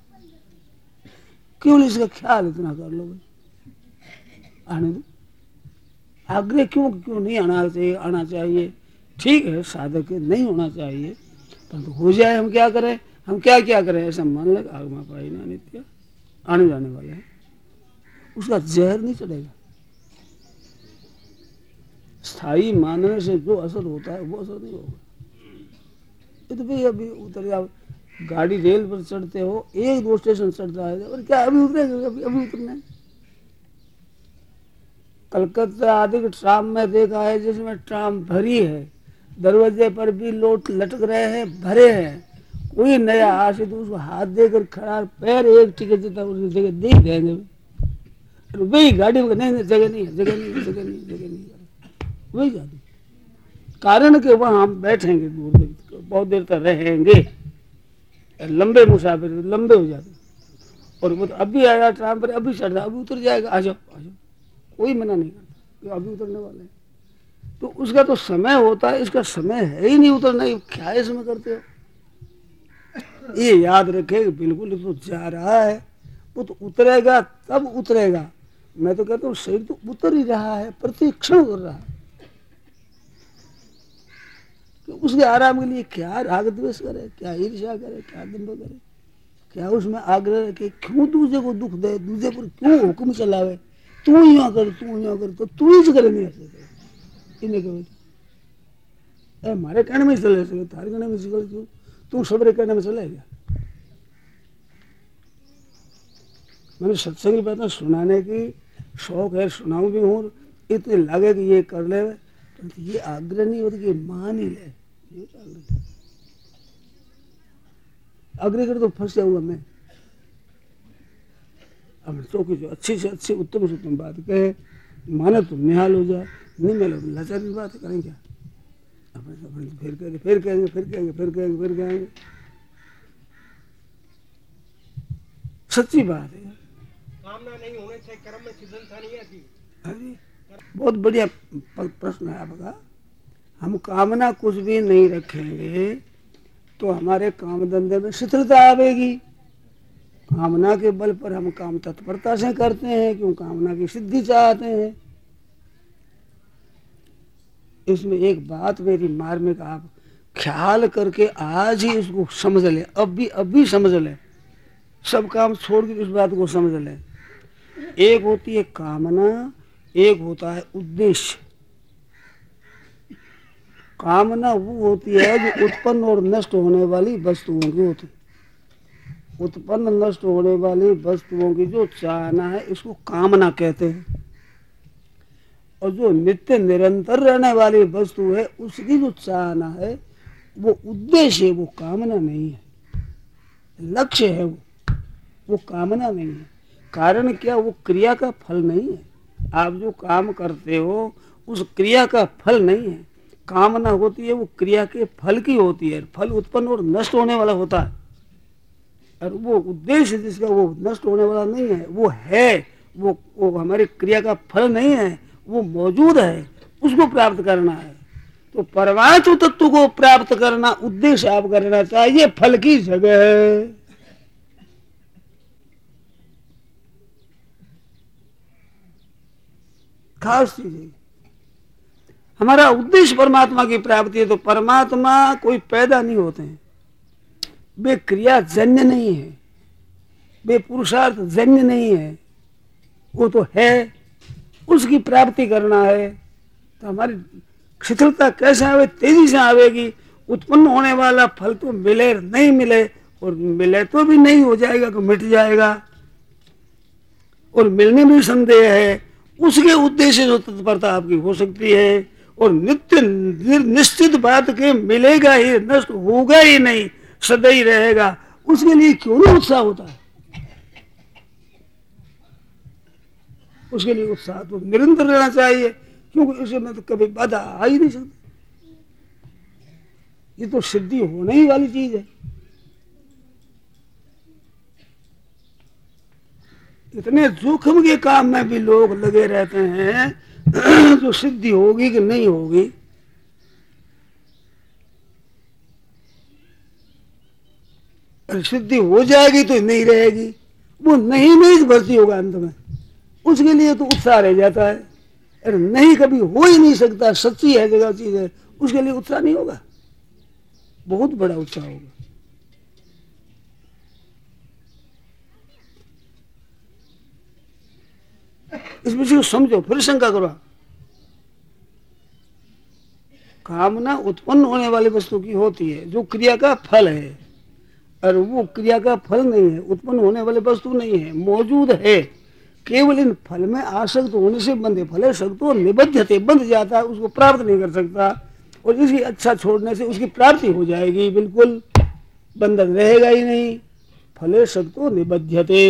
Speaker 1: केवल इसका ख्याल इतना कर लो, आने दो। आग्रह क्यों नहीं आना चाहिए, आना चाहिए, ठीक है, साधक नहीं होना चाहिए, परंतु हो जाए। हम क्या करें, हम क्या करें, ऐसा मान लगे आगमा पाइना अनित्या, आने जाने वाले हैं, उसका जहर नहीं चलेगा। स्थायी मानने से जो असर होता है वो असर नहीं होगा। ये तो भाई अभी उतर जाओ, गाड़ी रेल पर चढ़ते हो, एक दो स्टेशन चढ़ता है और क्या अभी उतरेगा, अभी अभी उतरना है। कलकत्ता आदि के ट्राम में देखा है जिसमें ट्राम भरी है, दरवाजे पर भी लोग लटक रहे हैं, भरे हैं, कोई नया आशे तो उसको हाथ देकर खड़ा, पैर एक टिकट देता उसकी जगह दे देंगे वही गाड़ी में, नहीं जगह नहीं है, जगह नहीं है, जगह नहीं, जगह नहीं, वही जाती। कारण कि वहां हम बैठेंगे दूर देर, बहुत देर तक रहेंगे, लंबे मुसाफिर लंबे हो जाते, और वो तो अभी आया ट्राम पर, अभी चढ़ रहा, अभी उतर जाएगा, आ जाओ आ जाओ, कोई मना नहीं करता कि अभी उतरने वाले हैं। तो उसका तो समय होता है, इसका समय है ही नहीं उतरना, क्या इसमें करते हो। ये याद रखे बिल्कुल तो जा रहा है, वो तो उतरेगा तब उतरेगा। मैं तो कहता हूँ शरीर तो उतर ही रहा है, प्रतिक्षण कर रहा है, तो उसके आराम के लिए क्या राग द्वेष करे, क्या ईर्ष्या करे, क्या दंभ करे, क्या उसमें आग्रह रखे, क्यों दूसरे को दुख दे, दूसरे पर क्यों हुक्म चलावे, तू यहाँ कर, तू यहाँ कर, तो तू ही करे नहीं ऐसे इन्हें कहे हमारे कहने में चले सके, तारे कहने में चले क्यों, तू सबरे कहने में चले गया। मैंने सत्संग की बातें सुनाने की शौक है, सुनाऊं भी हूँ, इतने लगे कि ये कर ले, तो ये आग्रह नहीं होता कि मान ही ले, आग्रह कर तो फंस जाऊंगा मैं। अब तो जो अच्छी से अच्छी उत्तम से उत्तम बात कहे, माने तो निहाल हो जाए, नहीं मिले तो लाचार की बात करें क्या, अपने फिर कहेंगे, फिर कहेंगे, फिर कहेंगे, फिर कहेंगे, फिर कहेंगे, सच्ची बात है।
Speaker 3: कामना नहीं होने से कर्म में सिद्धता नहीं आती।
Speaker 1: अरे बहुत बढ़िया प्रश्न है आपका। हम कामना कुछ भी नहीं रखेंगे तो हमारे काम धंधे में शिथिलता आवेगी। कामना के बल पर हम काम तत्परता से करते हैं, क्यों कामना की सिद्धि चाहते हैं। इसमें एक बात मेरी मार्मिक आप ख्याल करके आज ही इसको समझ ले, अभी समझ ले, सब काम छोड़ के इस बात को समझ ले। एक होती है कामना, एक होता है उद्देश्य। कामना वो होती है जो उत्पन्न और नष्ट होने वाली वस्तुओं की होती, उत्पन्न नष्ट होने वाली वस्तुओं की जो चाहना है इसको कामना कहते हैं। और जो नित्य निरंतर रहने वाली वस्तु है उसकी जो चाहना है वो उद्देश्य है, वो कामना नहीं है, लक्ष्य है वो कामना नहीं है। कारण क्या, वो क्रिया का फल नहीं है। आप जो काम करते हो उस क्रिया का फल नहीं है। कामना होती है वो क्रिया के फल की होती है, फल उत्पन्न और नष्ट होने वाला होता है। और वो उद्देश्य जिसका वो नष्ट होने वाला नहीं है, वो है, वो हमारी क्रिया का फल नहीं है, वो मौजूद है, उसको प्राप्त करना है। तो परमात्म तत्व को प्राप्त करना उद्देश्य आप करना चाहिए, फल की जगह है। खास चीज है हमारा उद्देश्य परमात्मा की प्राप्ति है। तो परमात्मा कोई पैदा नहीं होते हैं, वे क्रिया जन्य नहीं है, वे पुरुषार्थ जन्य नहीं है, वो तो है, उसकी प्राप्ति करना है। तो हमारी शिथिलता कैसे आवे, तेजी से आवेगी। उत्पन्न होने वाला फल तो मिले नहीं मिले, और मिले तो भी नहीं हो जाएगा तो मिट जाएगा, और मिलने में संदेह है। उसके उद्देश्य जो तत्परता आपकी हो सकती है, और नित्य निश्चित बात के मिलेगा ही, नष्ट होगा ही नहीं, सदा ही रहेगा, उसके लिए क्यों नहीं उत्साह होता है। उसके लिए उत्साह तो निरंतर रहना चाहिए, क्योंकि इसमें तो कभी बाधा आ ही नहीं सकती। ये तो सिद्धि होने ही वाली चीज है। इतने जोखिम के काम में भी लोग लगे रहते हैं जो सिद्धि होगी कि नहीं होगी। अरे सिद्धि हो जाएगी तो नहीं रहेगी, वो नहीं भर्ती होगा अंत में, उसके लिए तो उत्साह रह जाता है। अरे नहीं, कभी हो ही नहीं सकता, सच्ची है जगह चीज है, उसके लिए उत्साह नहीं होगा, बहुत बड़ा उत्साह होगा। इस विषय को समझो, फिर शंका करो। कामना उत्पन्न होने वाली वस्तु की होती है, जो क्रिया का फल है, और वो क्रिया का फल नहीं है, उत्पन्न होने वाली वस्तु नहीं है, मौजूद है, केवल इन फल में आसक्त होने से बंधे। फले शक्तो निबद्धते, बंध जाता है, उसको प्राप्त नहीं कर सकता, और इसी अच्छा छोड़ने से उसकी प्राप्ति हो जाएगी, बिल्कुल बंधन रहेगा ही नहीं। फले शक्तो निबध्यते।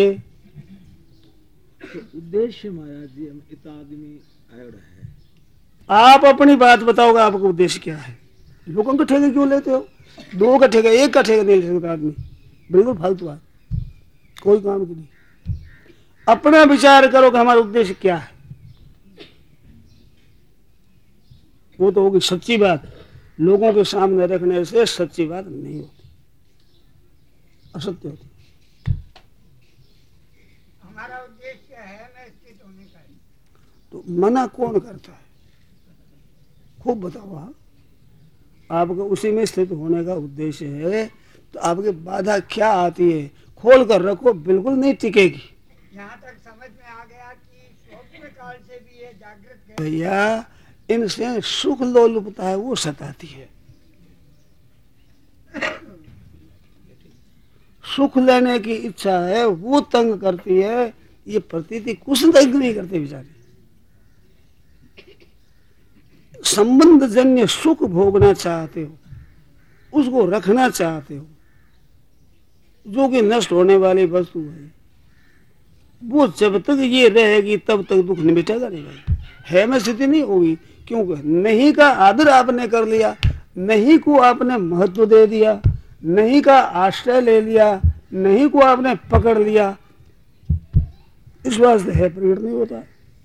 Speaker 2: तो उद्देश्य महाराज जी हम इतना आदमी आयोड है।
Speaker 1: आप अपनी बात बताओगे, आपका उद्देश्य क्या है? लोगों का ठेके क्यों लेते हो? दो का ठेका, एक का ठेका नहीं ले सकता आदमी, बिल्कुल फालतू बात, कोई काम की नहीं। अपना विचार करो कि हमारा उद्देश्य क्या है, वो तो होगी सच्ची बात। लोगों के सामने रखने से सच्ची बात नहीं होती, असत्य होती।
Speaker 3: हमारा उद्देश्य है मैं स्थित होने का ही।
Speaker 1: तो मना कौन करता है? खूब बताओ। आपको उसी में स्थित होने का उद्देश्य है, तो आपकी बाधा क्या आती है? खोल कर रखो, बिल्कुल नहीं टिकेगी।
Speaker 3: यहाँ तक समझ में आ गया कि स्वप्न काल से भी ये जागृत
Speaker 1: भैया, इनसे सुख लोलुपता है, वो सताती है। सुख लेने की इच्छा है, वो तंग करती है। ये प्रतीति कुछ तंग नहीं करते बेचारे। संबंध जन्य सुख भोगना चाहते हो, उसको रखना चाहते हो, जो कि नष्ट होने वाली वस्तु है, वो जब तक ये रहेगी तब तक दुख निमिटेगा नहीं भाई, है में स्थिति नहीं होगी। क्योंकि नहीं का आदर आपने कर लिया, नहीं को आपने महत्व दे दिया, नहीं का आश्रय ले लिया, नहीं को आपने पकड़ लिया, इस वास्ते है प्रकट नहीं होता।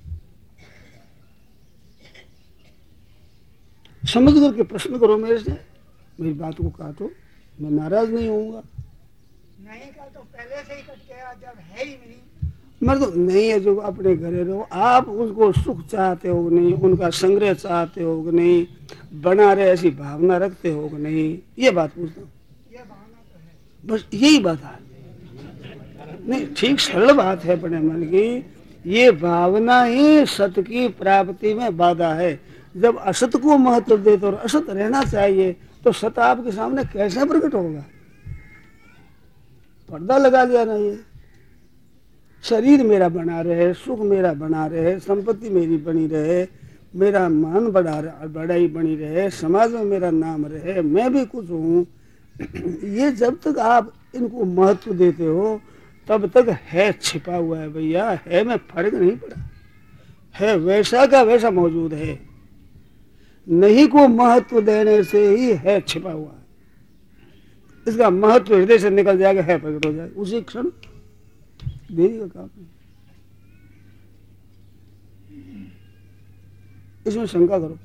Speaker 1: समझ करके प्रश्न करो मेरे से, मेरी बात को काटो, मैं नाराज नहीं होऊंगा।
Speaker 3: नहीं का तो पहले से ही कट गया, जब है ही नहीं।
Speaker 1: मैं तो नहीं है, जो अपने घरे रहो, आप उसको सुख चाहते हो कि नहीं, उनका संग्रह चाहते हो कि नहीं, बना रहे ऐसी भावना रखते हो कि नहीं, ये बात पूछता हूँ।
Speaker 3: ये भावना तो है,
Speaker 1: बस यही बात है। नहीं, ठीक सरल बात है बड़े मन की। ये भावना ही सत्य की प्राप्ति में बाधा है। जब असत को महत्व देते और असत रहना चाहिए, तो सत्य आपके सामने कैसे प्रकट होगा? पर्दा लगा लिया ना। ये शरीर मेरा बना रहे, सुख मेरा बना रहे, संपत्ति मेरी बनी रहे, मेरा मान बढ़ाई बनी रहे, समाज में मेरा नाम रहे, मैं भी कुछ हूँ, ये जब तक आप इनको महत्व देते हो तब तक है छिपा हुआ है भैया। है में फर्क नहीं पड़ा, है वैसा का वैसा मौजूद है। नहीं को महत्व देने से ही है छिपा हुआ है। इसका महत्व हृदय से निकल जाएगा, है प्रकट हो जाएगा उसी क्षण। देरी का काम नहीं, इसमें शंका करो।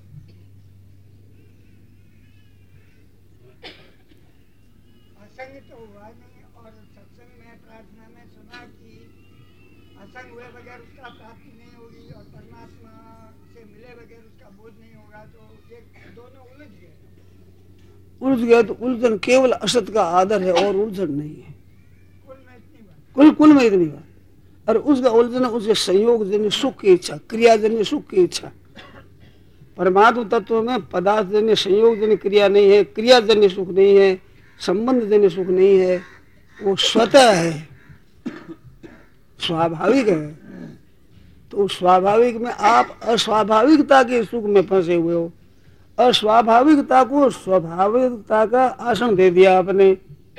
Speaker 3: असंग तो हुआ नहीं, और सत्संग में प्रार्थना में सुना कि असंग हुए बगैर उसका प्राप्ति नहीं होगी, और परमात्मा से मिले बगैर उसका बोध नहीं होगा। तो ये दोनों उलझ
Speaker 1: गए तो उलझन केवल असत का आदर है और उलझन नहीं है।
Speaker 3: कुल में इतनी बात,
Speaker 1: कुल में इतनी बात। और उसका उलझन उसके संयोग जन्य सुख की इच्छा, क्रिया जन्य सुख की इच्छा। परमात्म तत्व में पदार्थ जन्य संयोग जन्य क्रिया नहीं है, क्रिया जन्य सुख नहीं है, संबंध जन्य सुख नहीं है, वो स्वतः है, स्वाभाविक है। तो स्वाभाविक में आप अस्वाभाविकता के सुख में फंसे हुए हो। अस्वाभाविकता को स्वाभाविकता का आसन दे दिया आपने।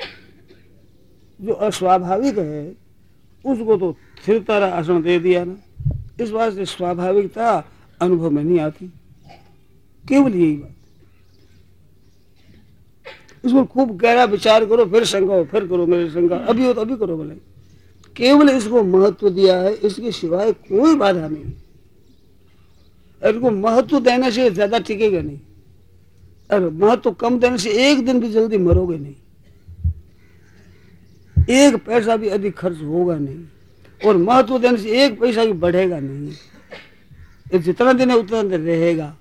Speaker 1: जो अस्वाभाविक है उसको तो स्थिरता का आसन दे दिया ना। इस वास्ते स्वाभाविकता अनुभव में नहीं आती, केवल यही बात। इसको खूब गहरा विचार करो, फिर शंका हो, फिर करो मेरी शंका, अभी हो तो अभी करो भले। केवल इसको महत्व दिया है, इसके सिवाय कोई बाधा नहीं। इसको महत्व देने से ज्यादा टिकेगा नहीं, और महत्व कम देने से एक दिन भी जल्दी मरोगे नहीं, एक पैसा भी अधिक खर्च होगा नहीं, और महत्व देने से एक पैसा भी बढ़ेगा नहीं। जितना दिन है उतना दिन रहेगा।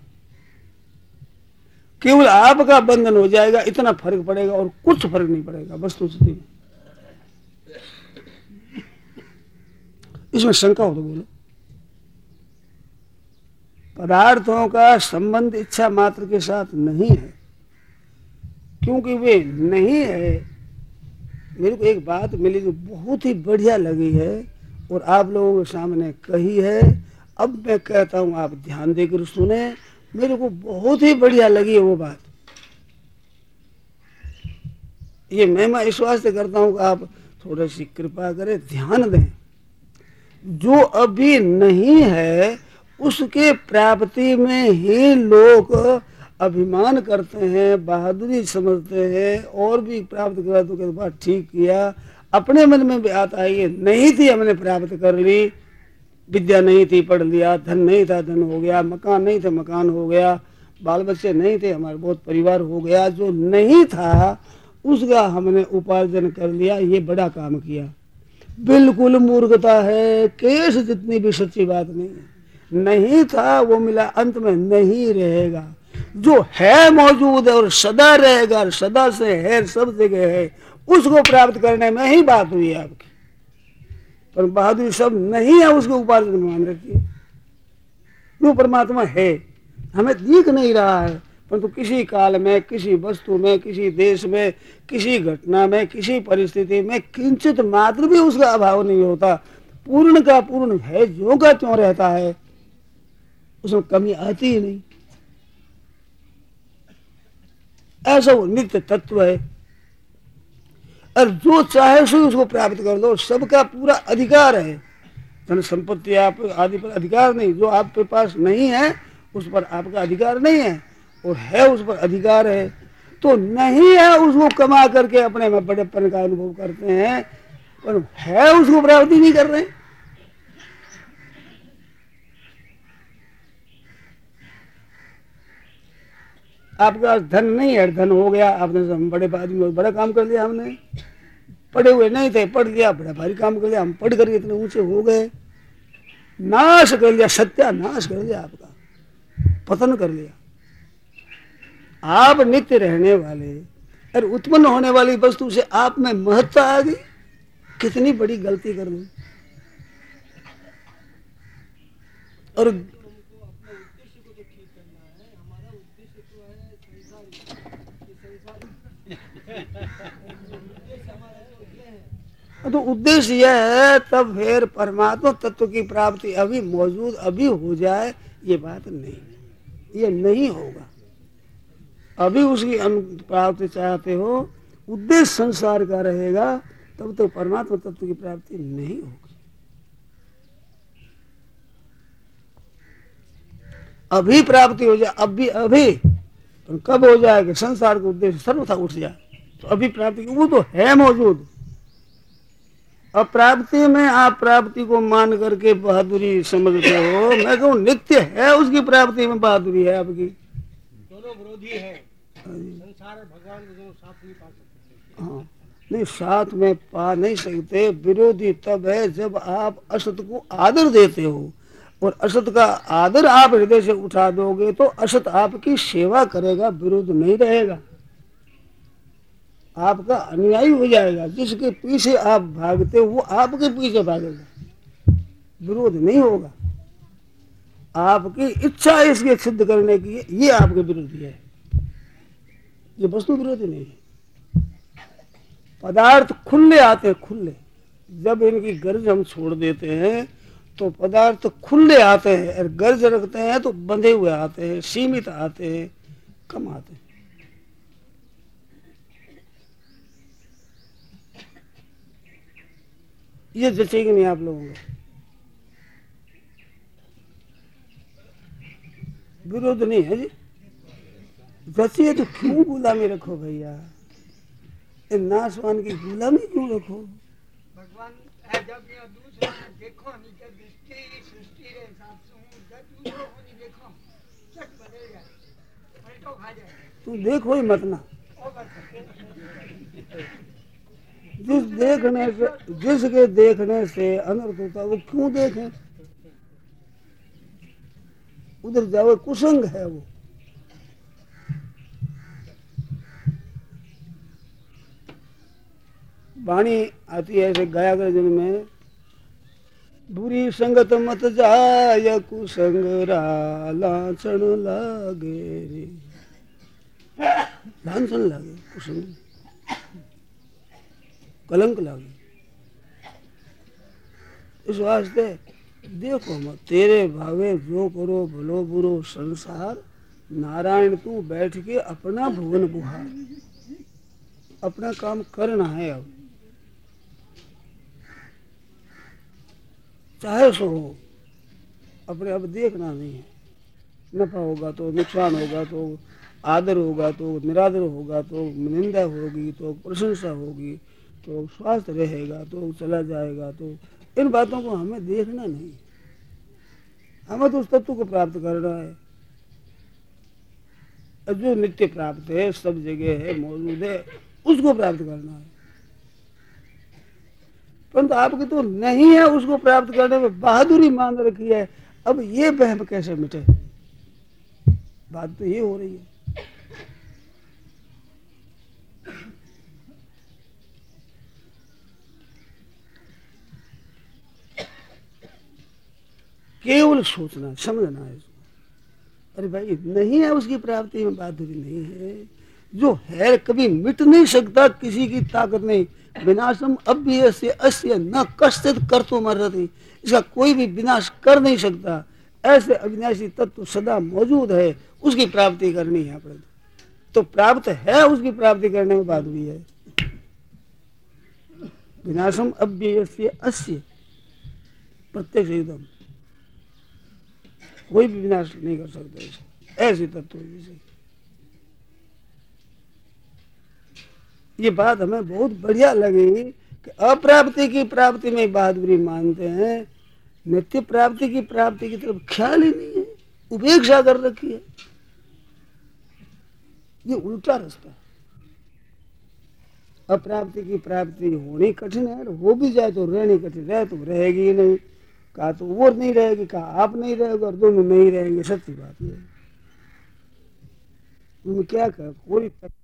Speaker 1: केवल आपका बंधन हो जाएगा, इतना फर्क पड़ेगा, और कुछ फर्क नहीं पड़ेगा वस्तुस्थिति में। इसमें शंका हो तो बोलो। पदार्थों का संबंध इच्छा मात्र के साथ नहीं है, क्योंकि वे नहीं है। मेरे को एक बात मिली जो बहुत ही बढ़िया लगी है और आप लोगों के सामने कही है। अब मैं कहता हूं, आप ध्यान देकर सुने। मेरे को बहुत ही बढ़िया लगी है वो बात। ये मैं इस वास्ते करता हूं कि आप थोड़ी सी कृपा करें, ध्यान दें। जो अभी नहीं है उसके प्राप्ति में ही लोग अभिमान करते हैं, बहादुरी समझते हैं, और भी प्राप्त करा तो कहते बात ठीक किया। अपने मन में भी आता है ये नहीं थी, हमने प्राप्त कर ली। विद्या नहीं थी, पढ़ लिया। धन नहीं था, धन हो गया। मकान नहीं थे, मकान हो गया। बाल बच्चे नहीं थे, हमारे बहुत परिवार हो गया। जो नहीं था उसका हमने उपार्जन कर लिया, ये बड़ा काम किया। बिल्कुल मूर्खता है, केस जितनी भी सच्ची बात नहीं है। नहीं था वो मिला, अंत में नहीं रहेगा। जो है मौजूद है और सदा रहेगा, सदा से है, सब जगह है, उसको प्राप्त करने में ही बात हुई है आपकी। पर बहादुरी सब नहीं है, उसके उपार्जन में मान रखिए। जो परमात्मा है हमें दिख नहीं रहा है, परंतु किसी काल में, किसी वस्तु में, किसी देश में, किसी घटना में, किसी परिस्थिति में किंचित मात्र भी उसका अभाव नहीं होता। पूर्ण का पूर्ण है, ज्यों का त्यों रहता है, उसमें कमी आती ही नहीं। ऐसा वो नित्य तत्व है। और जो चाहे सो उसको प्राप्त कर लो, सबका पूरा अधिकार है। धन संपत्ति आप आदि पर अधिकार नहीं। जो आपके पास नहीं है उस पर आपका अधिकार नहीं है, और है उस पर अधिकार है। तो नहीं है उसको कमा करके अपने में बड़ेपन का अनुभव करते हैं, पर है उसको प्राप्ति नहीं कर रहे। आपके पास धन नहीं है, धन हो गया, आपने हम बड़े आदमी बड़ा काम कर लिया। हमने पढ़े हुए नहीं थे, पढ़ लिया, बड़ा भारी काम कर लिया। हम पढ़ करके इतने ऊंचे हो गए, नाश कर लिया, सत्यानाश कर लिया, आपका पतन कर लिया। आप नित्य रहने वाले और उत्पन्न होने वाली वस्तु से आप में महत्ता आ गई। कितनी बड़ी गलती कर दी। और तो उद्देश्य यह है, तब फिर परमात्मा तत्व की प्राप्ति अभी मौजूद अभी हो जाए, ये बात नहीं, ये नहीं होगा। अभी उसकी प्राप्ति चाहते हो, उद्देश्य संसार का रहेगा, तब तो परमात्मा तत्व की प्राप्ति नहीं होगी। अभी प्राप्ति हो जाए, अभी तो कब हो जाएगा? संसार का उद्देश्य सर्वथा उठ जाए तो अभी प्राप्ति, वो तो है मौजूद। अप्राप्ति में आप प्राप्ति को मान करके बहादुरी समझते हो। मैं कहूँ नित्य है, उसकी प्राप्ति में बहादुरी है आपकी।
Speaker 2: दोनों विरोधी है, संसार और भगवान को दोनों साथ नहीं पा सकते।
Speaker 1: हाँ, नहीं, साथ में पा नहीं सकते। विरोधी तब है जब आप असत को आदर देते हो, और असत का आदर आप हृदय से उठा दोगे तो असत आपकी सेवा करेगा, विरोध नहीं रहेगा, आपका अनुयायी हो जाएगा। जिसके पीछे आप भागते हो वो आपके पीछे भागेगा, विरोध नहीं होगा। आपकी इच्छा इसके सिद्ध करने की, ये आपके विरोधी है, ये वस्तु विरोधी नहीं है। पदार्थ खुले आते हैं, खुले। जब इनकी गर्ज हम छोड़ देते हैं तो पदार्थ खुले आते हैं, और गर्ज रखते हैं तो बंधे हुए आते हैं, सीमित आते हैं, कम आते हैं। ये जचेगी नहीं आप लोगों को। विरोध नहीं है जी, जचिए तो क्यों गुलामी रखो भैया? नाशवान की गुलामी क्यों रखो?
Speaker 3: भगवान जब ये दूसरा देखो नहीं कि दृष्टि सृष्टि के हिसाब से हूँ, जब दूसरों को नहीं देखो चट बदल जाए, पलटो खा जाए।
Speaker 1: तू देखो ही मत ना। जिसके देखने से अनर्थ होता वो क्यों देखें? उधर जाओ, कुसंग है वो। वाणी आती है ऐसे गाया कर जन में, बुरी संगत मत जाय कुसंग लाछन लागे रे, लाछन लागे, कुसंग कलंक लागे। इस वास्ते देखो मत, तेरे भावे जो करो भलो बुरो संसार, नारायण तू बैठ के अपना भुवन बुहार, अपना काम करना है। अब चाहे सो हो, अपने अब देखना नहीं है। नफा होगा तो नुकसान होगा तो आदर होगा तो निरादर होगा तो निंदा होगी तो प्रशंसा होगी तो स्वास्थ्य रहेगा तो चला जाएगा, तो इन बातों को हमें देखना नहीं। हमें तो उस तत्व को प्राप्त करना है जो नित्य प्राप्त है, सब जगह है, मौजूद है, उसको प्राप्त करना है। परंतु आपकी तो नहीं है, उसको प्राप्त करने में बहादुरी मान रखी है। अब ये वहम कैसे मिटे? बात तो ये हो रही है। केवल सोचना, समझना है इसको। अरे भाई नहीं है, उसकी प्राप्ति में बहादुरी नहीं है। जो है कभी मिट नहीं सकता, किसी की ताकत नहीं। विनाशम अभ्यस्य अस्य न कश्चित कर्तुम अर्हति, इसका कोई भी विनाश कर नहीं सकता। ऐसे अविनाशी तत्व सदा मौजूद है, उसकी प्राप्ति करनी है अपने। तो प्राप्त है, उसकी प्राप्ति करने में बहादुरी है। विनाशम अभ्यस्य अस्य, प्रत्यक्ष एकदम कोई भी विनाश नहीं कर सकता। ऐसे तत्व जैसे ये बात हमें बहुत बढ़िया लगी कि अप्राप्ति की प्राप्ति में बहादुरी मानते हैं, नित्य प्राप्ति की तरफ ख्याल ही नहीं है, उपेक्षा कर रखी है। ये उल्टा रास्ता। अप्राप्ति की प्राप्ति होनी कठिन है, हो भी जाए तो रहनी कठिन। रहे तो रहेगी ही नहीं, कहा तो वो नहीं रहेगी, कहा आप नहीं रहेगा, और दोनों नहीं रहेंगे। सच्ची बात ये, क्या कहा, कोई